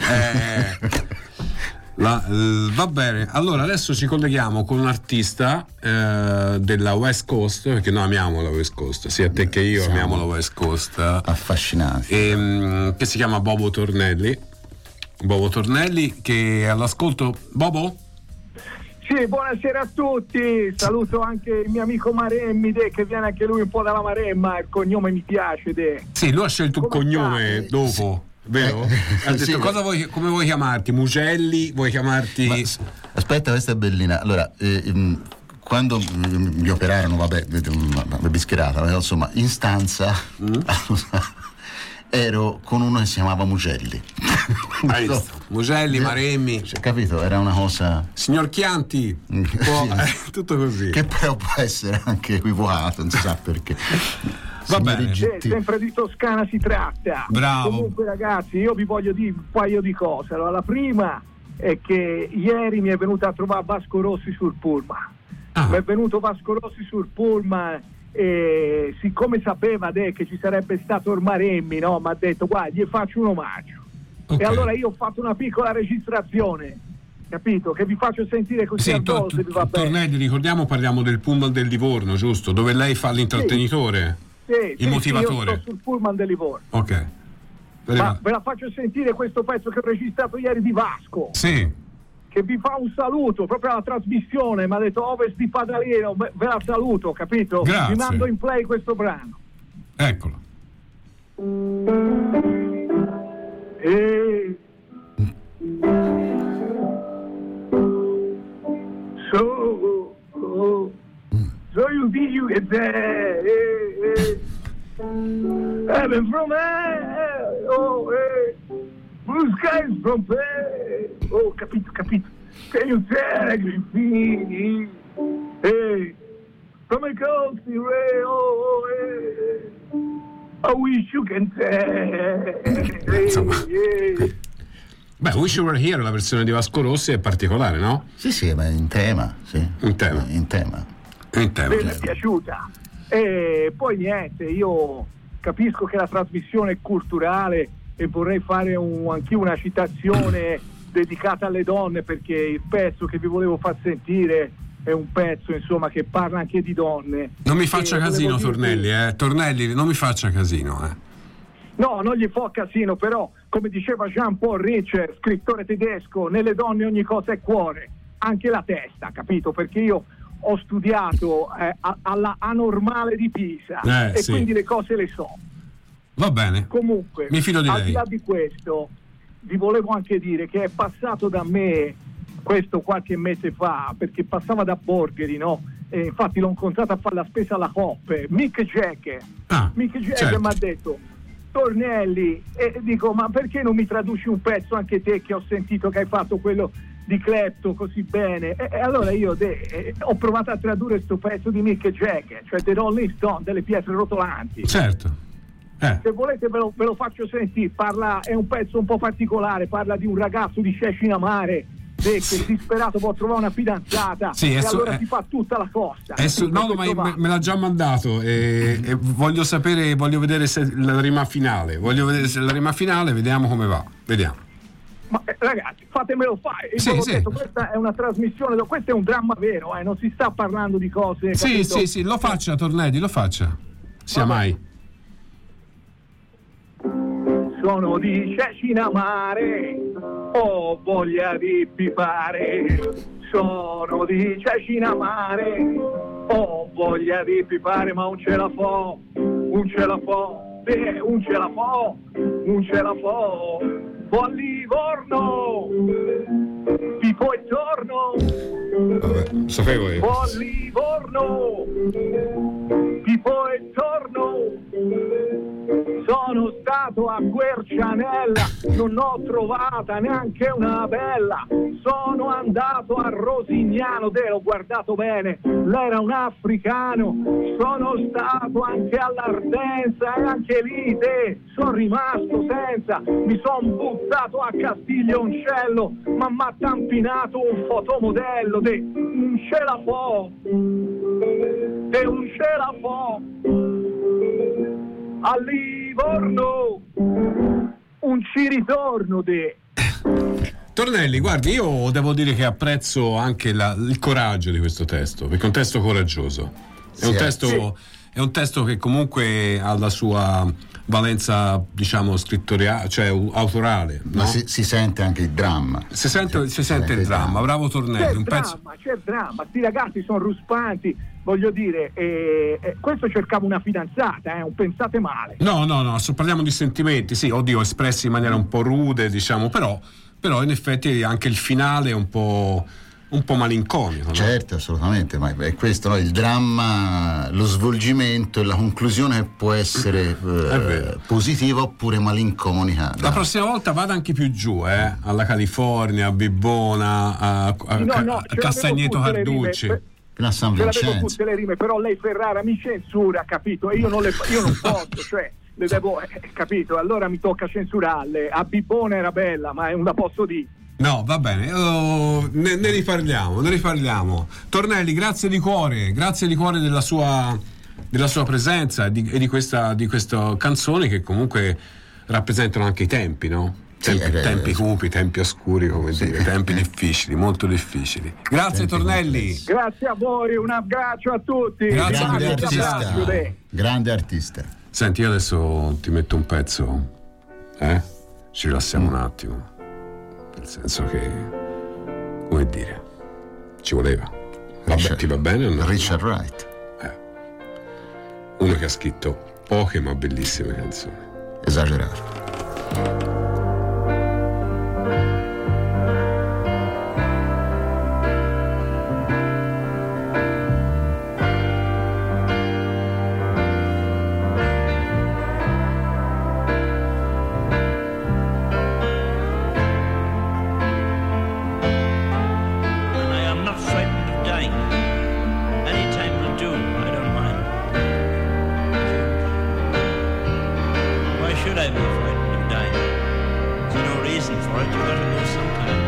Va bene, allora adesso ci colleghiamo con un artista della West Coast, perché noi amiamo la West Coast, sia te che io amiamo la West Coast, affascinati, che si chiama Bobo Tornelli, che è all'ascolto. Bobo? Sì, buonasera a tutti, saluto anche il mio amico Maremmi, che viene anche lui un po' dalla Maremma, il cognome mi piace. Sì, lui ha scelto un cognome dopo. Vero? Ha detto, sì, come vuoi chiamarti? Mugelli? Vuoi chiamarti? Aspetta, questa è bellina. Allora, quando mi operarono, vabbè, bischerata, insomma, in stanza ero con uno che si chiamava Mugelli. Mugelli, Maremmi. Capito? Era una cosa. Signor Chianti, tutto così. Che poi può essere anche equivocato, non si sa perché. Va bene. Sempre di Toscana si tratta. Bravo. Comunque ragazzi, io vi voglio dire un paio di cose. Allora, la prima è che ieri mi è venuto a trovare Vasco Rossi sul pullman. Mi è venuto Vasco Rossi sul pullman e siccome sapeva che ci sarebbe stato il Maremmi, no? Mi ha detto guarda, gli faccio un omaggio. Okay. E allora io ho fatto una piccola registrazione, capito? Che vi faccio sentire così a volte vi va bene. Tornelli, ricordiamo, parliamo del pullman del Livorno, giusto? Dove lei fa l'intrattenitore. Sì, il motivatore. Io sto sul pullman del Livorno. Ok. Ma ve la faccio sentire questo pezzo che ho registrato ieri di Vasco. Sì. Che vi fa un saluto proprio alla trasmissione, mi ha detto Ovest di Padalino, ve la saluto, capito? Grazie. Vi mando in play questo brano. Eccolo. Heaven from hell, oh, blue skies from hell. Oh, capito. Can you take me? Hey, from a ghostly ray, oh, I wish you can take. Insomma. Beh, Wish You Were Here, la versione di Vasco Rossi è particolare, no? Sì, ma in tema, sì. In tema. Mi è piaciuta. E poi niente, io capisco che la trasmissione è culturale e vorrei fare anch'io una citazione dedicata alle donne, perché il pezzo che vi volevo far sentire è un pezzo, insomma, che parla anche di donne. Non mi faccia casino, Tornelli, Tornelli, non mi faccia casino, No, non gli fa casino, però, come diceva Jean-Paul Richter, scrittore tedesco, nelle donne ogni cosa è cuore, anche la testa, capito? Perché io ho studiato alla Anormale di Pisa e sì, quindi le cose le so. Va bene. Comunque, mi fido di lei. Al di là di questo, vi volevo anche dire che è passato da me questo qualche mese fa, perché passava da Borgheri, no? E infatti l'ho incontrato a fare la spesa alla Coppe, Mick Jagger. Mick Jagger certo. Mi ha detto: Tornelli, e dico, ma perché non mi traduci un pezzo anche te, che ho sentito che hai fatto quello di Clapton così bene? E allora io ho provato a tradurre questo pezzo di Mick Jagger, cioè The Rolling Stone, delle pietre rotolanti. Certo. Se volete ve lo faccio sentire. È un pezzo un po' particolare, parla di un ragazzo di Cecina Mare che è disperato, può trovare una fidanzata, sì, e allora si fa tutta la costa. No, ma me l'ha già mandato e voglio vedere se la rima finale. Vediamo come va. Vediamo. Ma ragazzi, fatemelo fare. Sì. Detto, questa è una trasmissione, questo è un dramma vero, non si sta parlando di cose. Sì, lo faccia, Tornelli, lo faccia. Sia mai. Sono di Cecina Mare, ho voglia di pipare. Sono di Cecina Mare, ho voglia di pipare, ma un ce la fo, buon Livorno, pipo e torno. Vabbè, sapevo io. Buon Livorno, pipo e torno. Sono stato a Quercianella, non ho trovata neanche una bella. Sono andato a Rosignano, l'ho guardato bene, l'era un africano. Sono stato anche all'Ardenza e anche lì sono rimasto senza. Mi son buttato a Castiglioncello, ma m'ha tampinato un fotomodello un ce la fo, a Livorno un ci ritorno Tornelli, guardi, io devo dire che apprezzo anche il coraggio di questo testo, perché è un testo coraggioso, è un testo che comunque ha la sua valenza, diciamo, scrittoriale, cioè autorale, no? Ma si sente anche il dramma. Si sente il dramma. Bravo Tornelli. C'è dramma, sti ragazzi sono ruspanti, voglio dire, questo cercava una fidanzata, pensate male. No, parliamo di sentimenti, sì, oddio, espressi in maniera un po' rude, diciamo, però in effetti anche il finale è un po' malinconico, no? Certo, assolutamente, ma è questo, no? Il dramma, lo svolgimento e la conclusione può essere positiva oppure malinconica. La prossima volta vada anche più giù, alla California, a Bibbona, a Castagneto Carducci, fino a San Vincenzo. Avevo tutte le rime, però lei Ferrara mi censura, capito? E io non posso, cioè le devo, capito? Allora mi tocca censurarle. A Bibbona era bella, ma non la posso dire. No, va bene, ne riparliamo. Tornelli, grazie di cuore della sua presenza e di questa canzone, che comunque rappresentano anche i tempi, no? Tempi cupi, tempi oscuri, come dire, tempi difficili, molto difficili. Grazie Tornelli. Grazie a voi, un abbraccio a tutti. Grande artista. Senti, io adesso ti metto un pezzo, ci rilassiamo un attimo. Nel senso che, come dire, ci voleva. Ti va bene o no? Richard Wright. Uno che ha scritto poche ma bellissime canzoni. Esagerato. Why be frightened of dying? There's no reason for it, you gotta go sometime.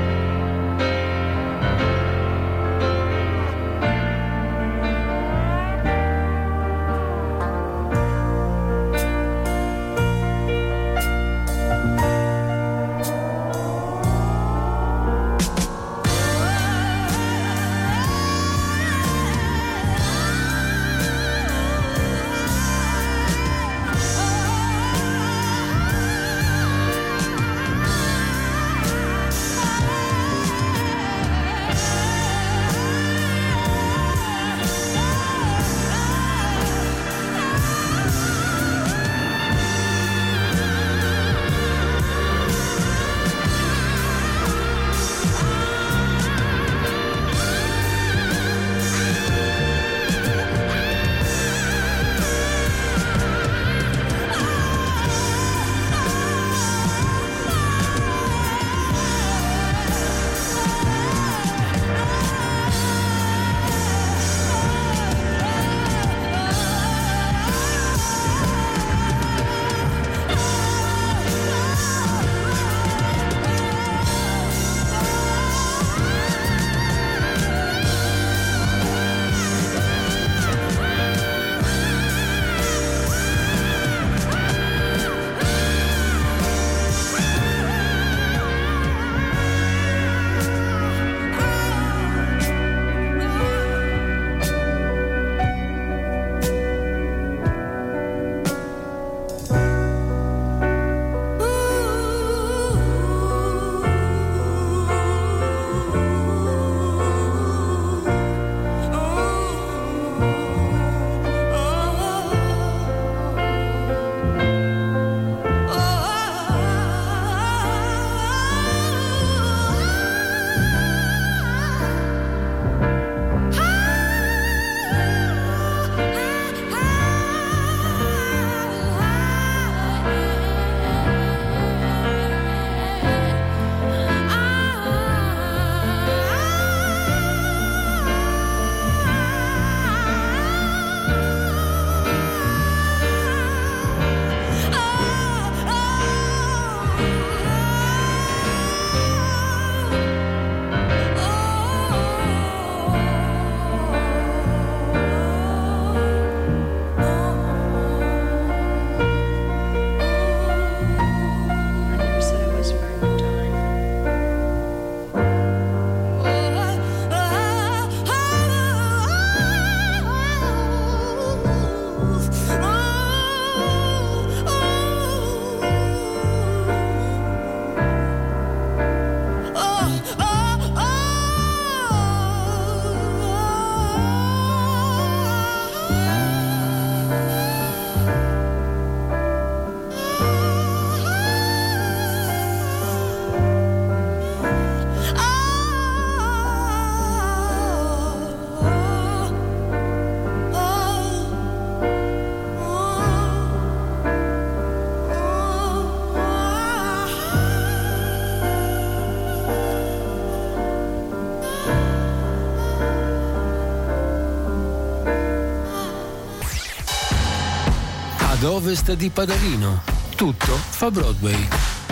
Ad ovest di Padalino, tutto fa Broadway.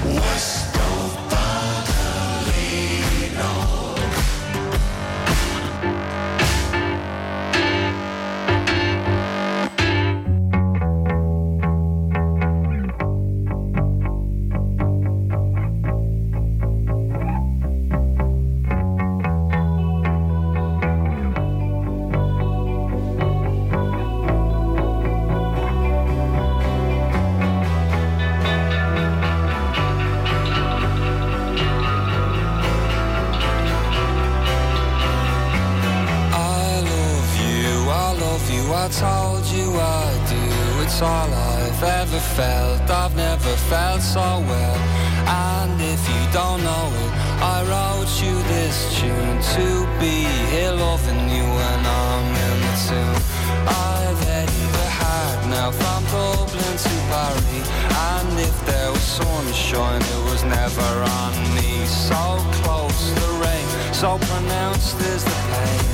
I told you I do, it's all I've ever felt. I've never felt so well. And if you don't know it, I wrote you this tune to be here loving you when I'm in the tune. I've headed the heart now from Dublin to Paris, and if there was sunshine it was never on me. So close the rain, so pronounced is the pain.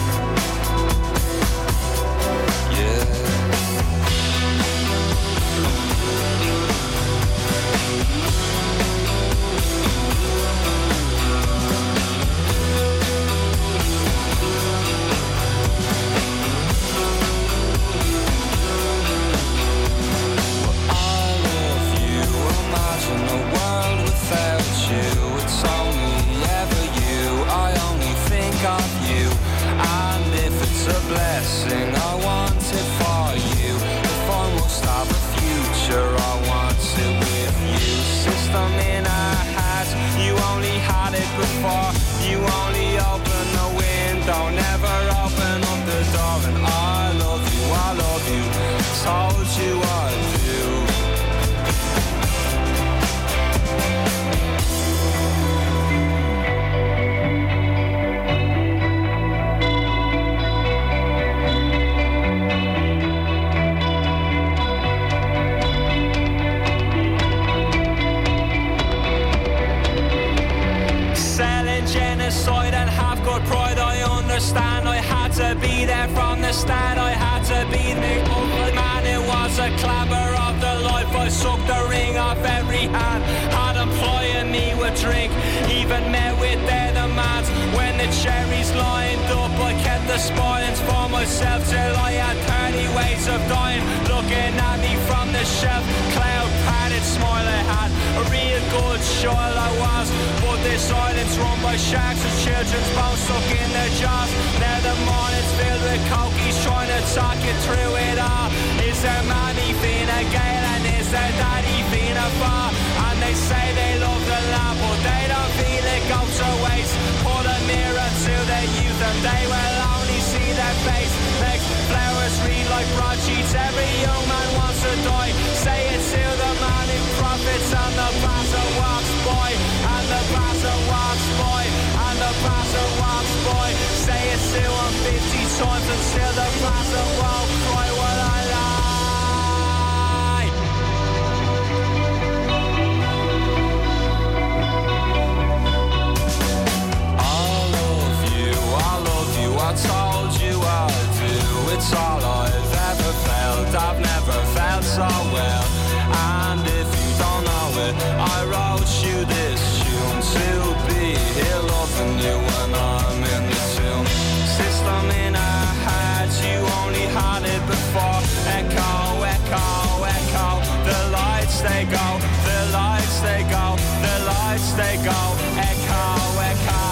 Yeah. drink. Even met with their demands when the cherries lined up. I kept the spoilings for myself till I had 30 ways of dying. Looking at me from the shelf, cloud padded smile I had. A real good child I was, but this island's run by sharks and children's bones stuck in their jaws. Now the morning's filled with cokies trying to talk you through it all. Is their mommy Fina Gael and is their daddy Fina Fa? And they say they love the lab, but they don't feel it goes to waste. Put a mirror to their youth and they will only see their face. Legs, flowers read like broadsheets, every young man wants to die. Say it to the man who profits and the bastard walks by. And the bastard walks by. And the bastard walks by. Say it to him 50 times and still the bastard won't cry. What I lie. I told you I'd do, it's all I've ever felt. I've never felt so well. And if you don't know it, I wrote you this tune to be here loving you when I'm in the tune. System in our heads, you only had it before. Echo, echo, echo. The lights they go, the lights they go, the lights they go. Echo, echo.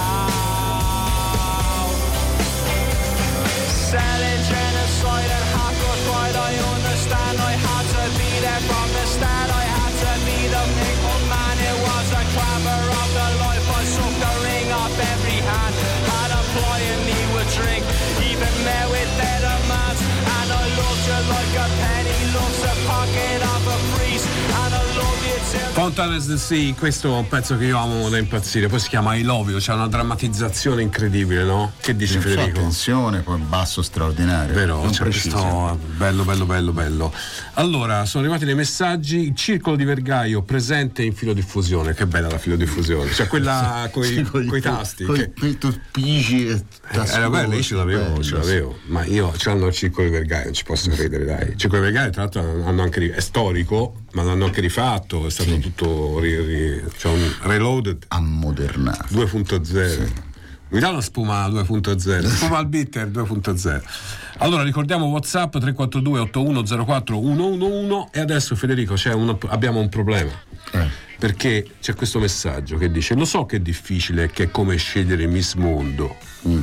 Selling genocide and hardcore pride, I understand. I had to be there from the start. I had to be the maple man. It was a clamor of the life. I sucked the ring off every hand. Had a plying me with drink, even met with their demands. And I loved you like a penny loves the pocket of a priest. And I love you till Fountains DC, questo è un pezzo che io amo da impazzire. Poi si chiama I Love You, c'è una drammatizzazione incredibile, no? Che dice Federico? Attenzione, poi basso straordinario. Vero, c'è questo bello, bello, bello, bello. Allora, sono arrivati dei messaggi. Il circolo di Vergaio presente in filodiffusione. Che bella la filodiffusione, cioè quella coi tasti. Coi turpici e era bella, io ce l'avevo. Ma io c'hanno il circolo di Vergaio, non ci posso credere, dai. Il circolo di Vergaio, tra l'altro, hanno anche è storico, ma l'hanno anche rifatto, è stato tutto cioè un reloaded, ammodernato 2.0. Sì. Mi dà una spuma 2.0, spuma al bitter 2.0. Allora ricordiamo WhatsApp 342 8104 111 e adesso Federico abbiamo un problema. Perché c'è questo messaggio che dice: lo so che è difficile, che è come scegliere Miss Mondo.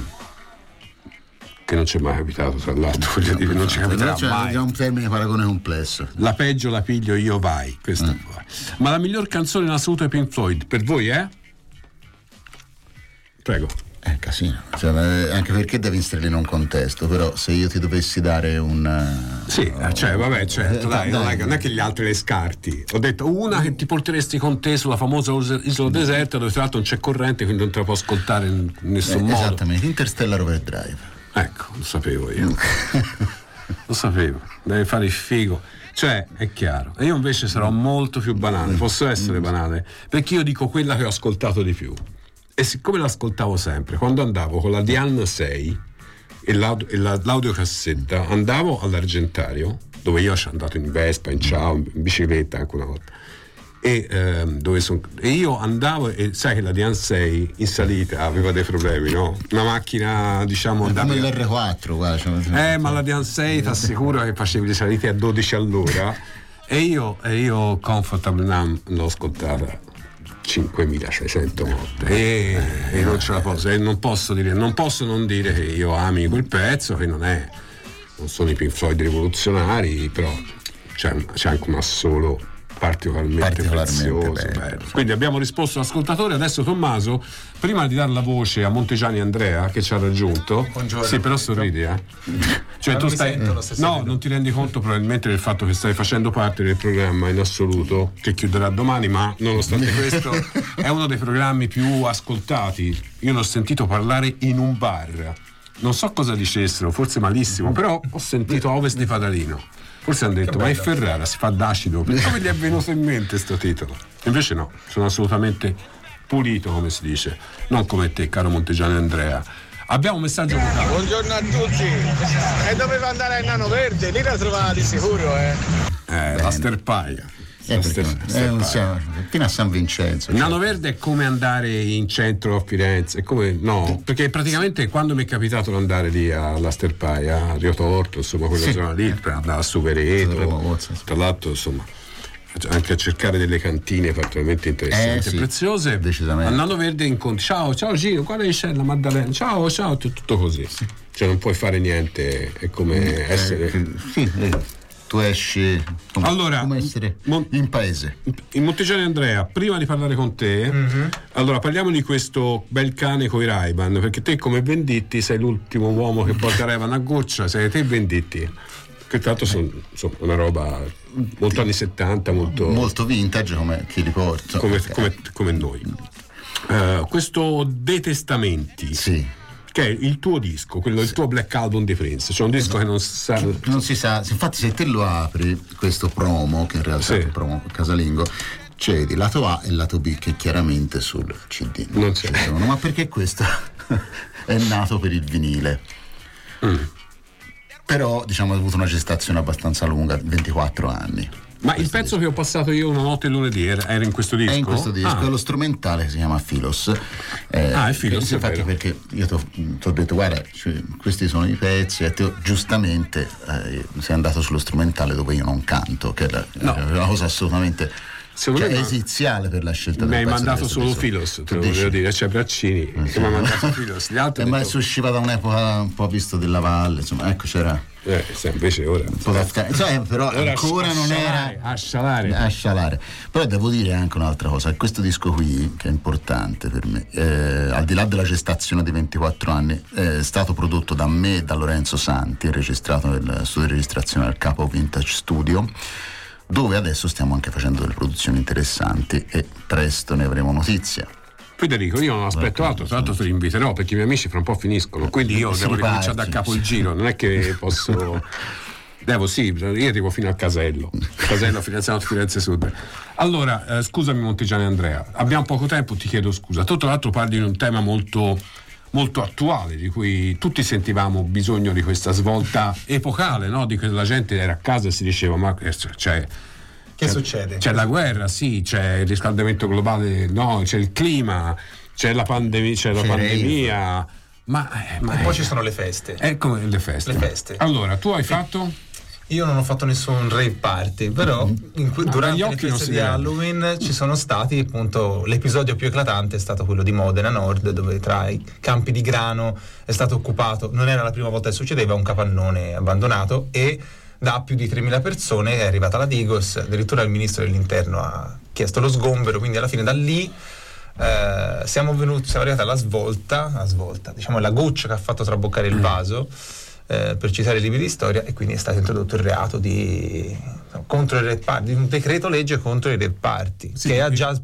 Che non c'è mai capitato, tra l'altro, voglio dire, non ci capiterà mai. È un termine paragone complesso. La peggio la piglio io, vai. Questo qua. Ma la miglior canzone in assoluto è Pink Floyd, per voi è? Prego. Casino, anche perché deve inserire in un contesto, però se io ti dovessi dare un sì, cioè vabbè, certo, dai. Non è che gli altri le scarti. Ho detto una che ti porteresti con te sulla famosa isola deserta, dove tra l'altro non c'è corrente, quindi non te la può ascoltare in nessun modo. Esattamente, Interstellar Overdrive. Ecco, lo sapevo io. Lo sapevo, deve fare il figo. Cioè, è chiaro. E io invece sarò molto più banale, posso essere banale, perché io dico quella che ho ascoltato di più. E siccome l'ascoltavo sempre, quando andavo con la Diane 6 e l'audiocassetta, andavo all'Argentario, dove io sono andato in Vespa, in Ciao, in bicicletta anche una volta, e io andavo, e sai che la Diane 6 in salita aveva dei problemi, no? Una macchina, diciamo, come l'R4, guarda, ma la Diane 6 ti assicuro che facevi le salite a 12 all'ora e io Comfortable Numb l'ho ascoltata 5.600 volte e non ce la posso, non posso non dire che io ami quel pezzo, che non sono i Pink Floyd rivoluzionari, però c'è anche un assolo particolarmente prezioso, bello. Quindi abbiamo risposto all'ascoltatore. Adesso Tommaso, prima di dare la voce a Montegiani Andrea che ci ha raggiunto. Buongiorno. Sì, però sorridi, cioè tu non ti rendi conto probabilmente del fatto che stai facendo parte del programma In Assoluto, che chiuderà domani, ma nonostante questo è uno dei programmi più ascoltati. Io l'ho sentito parlare in un bar, non so cosa dicessero, forse malissimo, però ho sentito Ovest di Padalino. Forse hanno detto, ma in Ferrara si fa d'acido. Come gli è venuto in mente sto titolo? Invece no, sono assolutamente pulito, come si dice, non come te, caro Montegiani Andrea. Abbiamo un messaggio vocale. Buongiorno a tutti. E doveva andare a Nano Verde, lì la trovava di sicuro, la sterpaia. fino a San Vincenzo. Nano Verde è come andare in centro a Firenze, è come, no, perché praticamente quando mi è capitato di andare lì alla Sterpaia, a Rio Torto, insomma, quella zona lì, per andare a Superetro, tra l'altro, insomma, anche a cercare delle cantine particolarmente interessanti e preziose. Decisamente. A Nano Verde incontri, ciao Gino, guarda che c'è la Maddalena, ciao, tutto così. Cioè non puoi fare niente, è come essere... Tu esci allora, come essere in paese. In Montigiani Andrea, prima di parlare con te, allora parliamo di questo bel cane coi Ray-Ban, perché te come Venditti sei l'ultimo uomo che porta Ray-Ban a goccia, sei te Venditti, che tra l'altro sono una roba molto anni 70, molto vintage, come chi riporta come noi. Questo De Testamenti, sì, che è il tuo disco, quello del tuo Black Album di Prince, cioè un disco che non si sa, infatti se te lo apri questo promo, che in realtà è un promo casalingo, c'è di lato A e lato B che chiaramente sul CD non c'è. Ma perché questo è nato per il vinile, però diciamo ha avuto una gestazione abbastanza lunga, 24 anni. Ma il pezzo che ho passato io una notte lunedì era in questo disco? È in questo disco, è lo strumentale che si chiama Philos. È Philos, infatti, perché io ti ho detto guarda, questi sono i pezzi e te giustamente sei andato sullo strumentale dove io non canto, che è una cosa assolutamente esiziale per la scelta del pezzo. Mi hai mandato solo Philos, te lo voglio dire, c'è Braccini che mi ha mandato Philos, gli altri ma usciva da un'epoca un po' visto della Valle, insomma, ecco c'era invece ora però ora ancora non era a scialare. Però devo dire anche un'altra cosa, questo disco qui che è importante per me, al di là della gestazione di 24 anni, è stato prodotto da me e da Lorenzo Santi, registrato nel studio di registrazione al Capo Vintage Studio, dove adesso stiamo anche facendo delle produzioni interessanti e presto ne avremo notizia. Federico, io non aspetto altro, tra l'altro te li inviterò perché i miei amici fra un po' finiscono, quindi io devo ricominciare da capo il giro, non è che posso... io arrivo fino al Casello finanziato Firenze Sud. Allora, scusami Montigiani Andrea, abbiamo poco tempo, ti chiedo scusa. Tu tra l'altro parli di un tema molto, molto attuale, di cui tutti sentivamo bisogno di questa svolta epocale, no? Di che la gente era a casa e si diceva ma che succede? C'è la guerra, sì, c'è il riscaldamento globale, no, c'è il clima, c'è la pandemia, ma poi ci sono le feste. È come le feste. Allora, tu hai fatto? Io non ho fatto nessun rave party, però durante le feste di Halloween ci sono stati, appunto, l'episodio più eclatante è stato quello di Modena Nord, dove tra i campi di grano è stato occupato, non era la prima volta che succedeva, un capannone abbandonato, e da più di 3.000 persone è arrivata la Digos, addirittura il ministro dell'interno ha chiesto lo sgombero, quindi alla fine da lì siamo arrivati alla svolta, diciamo la goccia che ha fatto traboccare il vaso, per citare i libri di storia, e quindi è stato introdotto il reato contro i rave party, un decreto legge contro i rave party, che ha già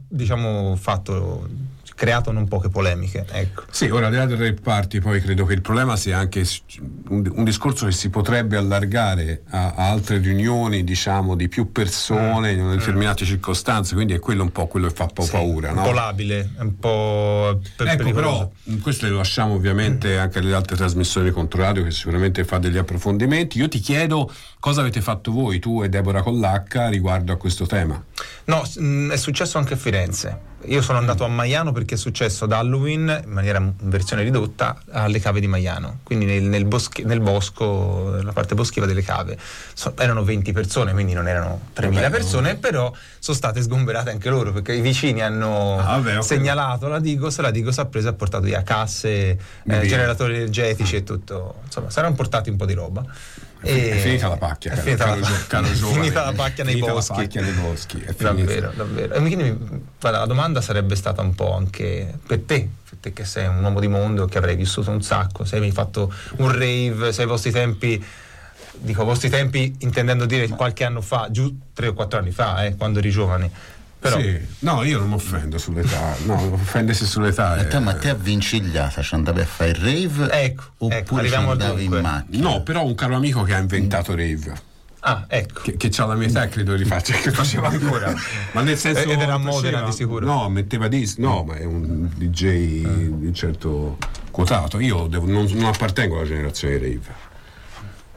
creato non poche polemiche, ecco. Sì, ora al di là del rave party, poi credo che il problema sia anche un discorso che si potrebbe allargare a altre riunioni, diciamo, di più persone in determinate circostanze, quindi è quello un po' quello che fa un po' paura, no? Un po' labile, un po' pericoloso. Però questo lo lasciamo ovviamente anche alle altre trasmissioni Controradio, che sicuramente fa degli approfondimenti. Io ti chiedo cosa avete fatto voi, tu e Deborah Collacca, riguardo a questo tema. No, è successo anche a Firenze. Io sono andato a Maiano perché è successo da Halloween, in maniera in versione ridotta, alle cave di Maiano, quindi nel bosco, nella parte boschiva delle cave. Erano 20 persone, quindi non erano 3.000 persone, però sono state sgomberate anche loro, perché i vicini hanno segnalato la Digos ha preso e ha portato via casse, generatori energetici e tutto, insomma, si erano portati un po' di roba. È finita la pacchia, è finita la pacchia nei boschi. Davvero. E quindi la domanda sarebbe stata un po' anche per te che sei un uomo di mondo, che avrei vissuto un sacco, se hai fatto un rave, se ai vostri tempi, intendendo dire qualche anno fa, giù 3 o 4 anni fa, quando eri giovane. Però... Sì, no, io non mi offendo sull'età, offendersi sull'età. Ma te a Vincigliata ci andavi a fare il rave? Oppure ci andavi in macchina? No, però un caro amico che ha inventato rave. Ah, ecco. Che c'ha la mia età, credo che faceva ancora. Ma nel senso. Ed era a Modena di sicuro. No, metteva ma è un DJ di un certo quotato. Io non appartengo alla generazione rave.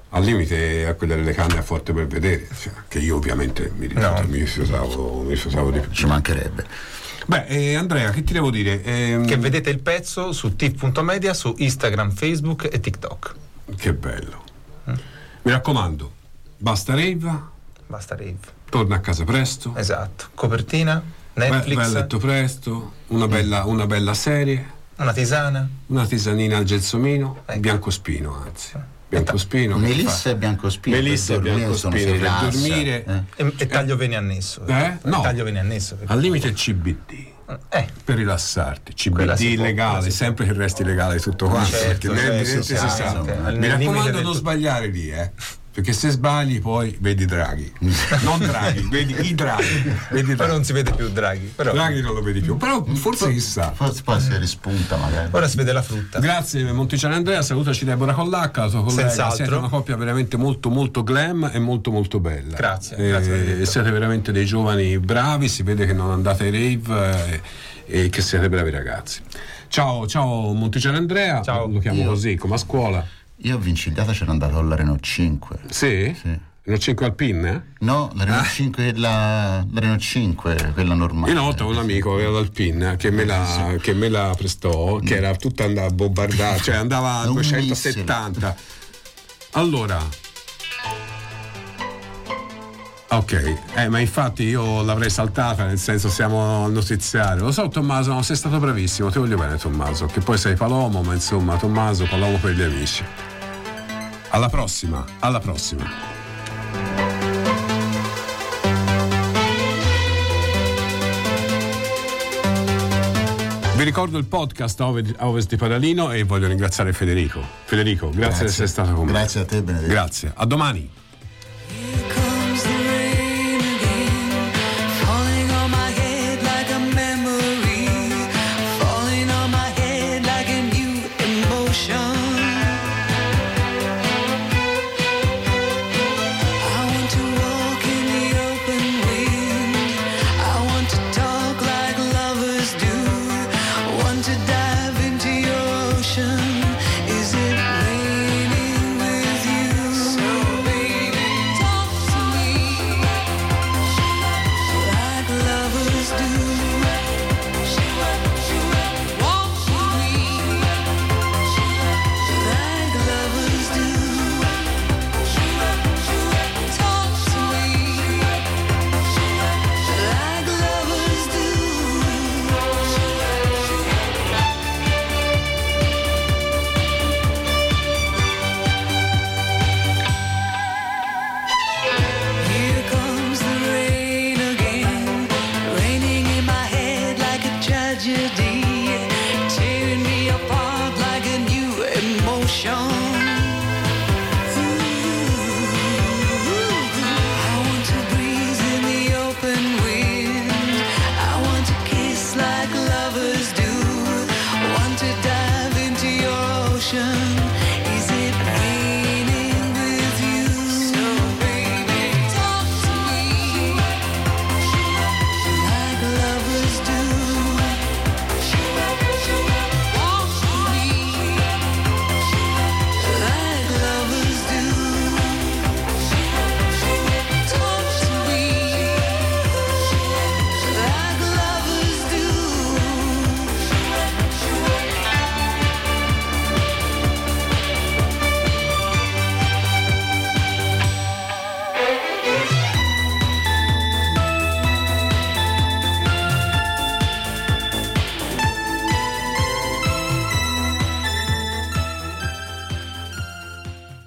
al limite a quelle delle canne a Forte Belvedere, cioè, che io ovviamente mi rifiutavo di più. Ci mancherebbe. Beh, Andrea, che ti devo dire? Che vedete il pezzo su tif.media, su Instagram, Facebook e TikTok. Che bello. Mi raccomando, basta rave. Torna a casa presto. Esatto. Copertina, Netflix. Vai a letto presto, una bella serie. Una tisana. Una tisanina al gelsomino, biancospino anzi. Biancospino. Melissa e biancospino. Melissa e biancospino per dormire. E taglio vene annesso. No. Taglio vene annesso. Al limite CBD. Per rilassarti. CBD illegale, sempre che resti legale tutto quanto. Certo, perché si sa. Mi raccomando, non sbagliare lì, perché se sbagli poi vedi Draghi. Non Draghi, vedi i Draghi. Però non si vede più Draghi. Draghi non lo vedi più. Però forse chissà. Forse poi si rispunta magari. Ora si vede la frutta. Grazie Monticello Andrea, salutaci Deborah Collacca, la tua collega. Senz'altro. Siete una coppia veramente molto molto glam e molto molto bella. Grazie. Siete veramente dei giovani bravi, si vede che non andate ai rave e che siete bravi ragazzi. Ciao Monticello Andrea. Ciao. Lo chiamo così come a scuola. Io a Vinciliata c'ero andato alla Renault 5. Sì? Renault 5 Alpine? No, la Renault 5 la Renault 5, quella normale. Io ho un amico che aveva l'Alpine che me la prestò, che era tutta andava bombardata, cioè andava a 270. Allora, ok, ma infatti io l'avrei saltata, nel senso siamo al notiziario. Lo so Tommaso, no, sei stato bravissimo, ti voglio bene Tommaso, che poi sei Palomo, ma insomma Tommaso, Palomo per gli amici. Alla prossima. Vi ricordo il podcast a Ovest di Padalino e voglio ringraziare Federico. Federico, grazie di essere stato con me. Grazie a te Benedetto. Grazie, a domani.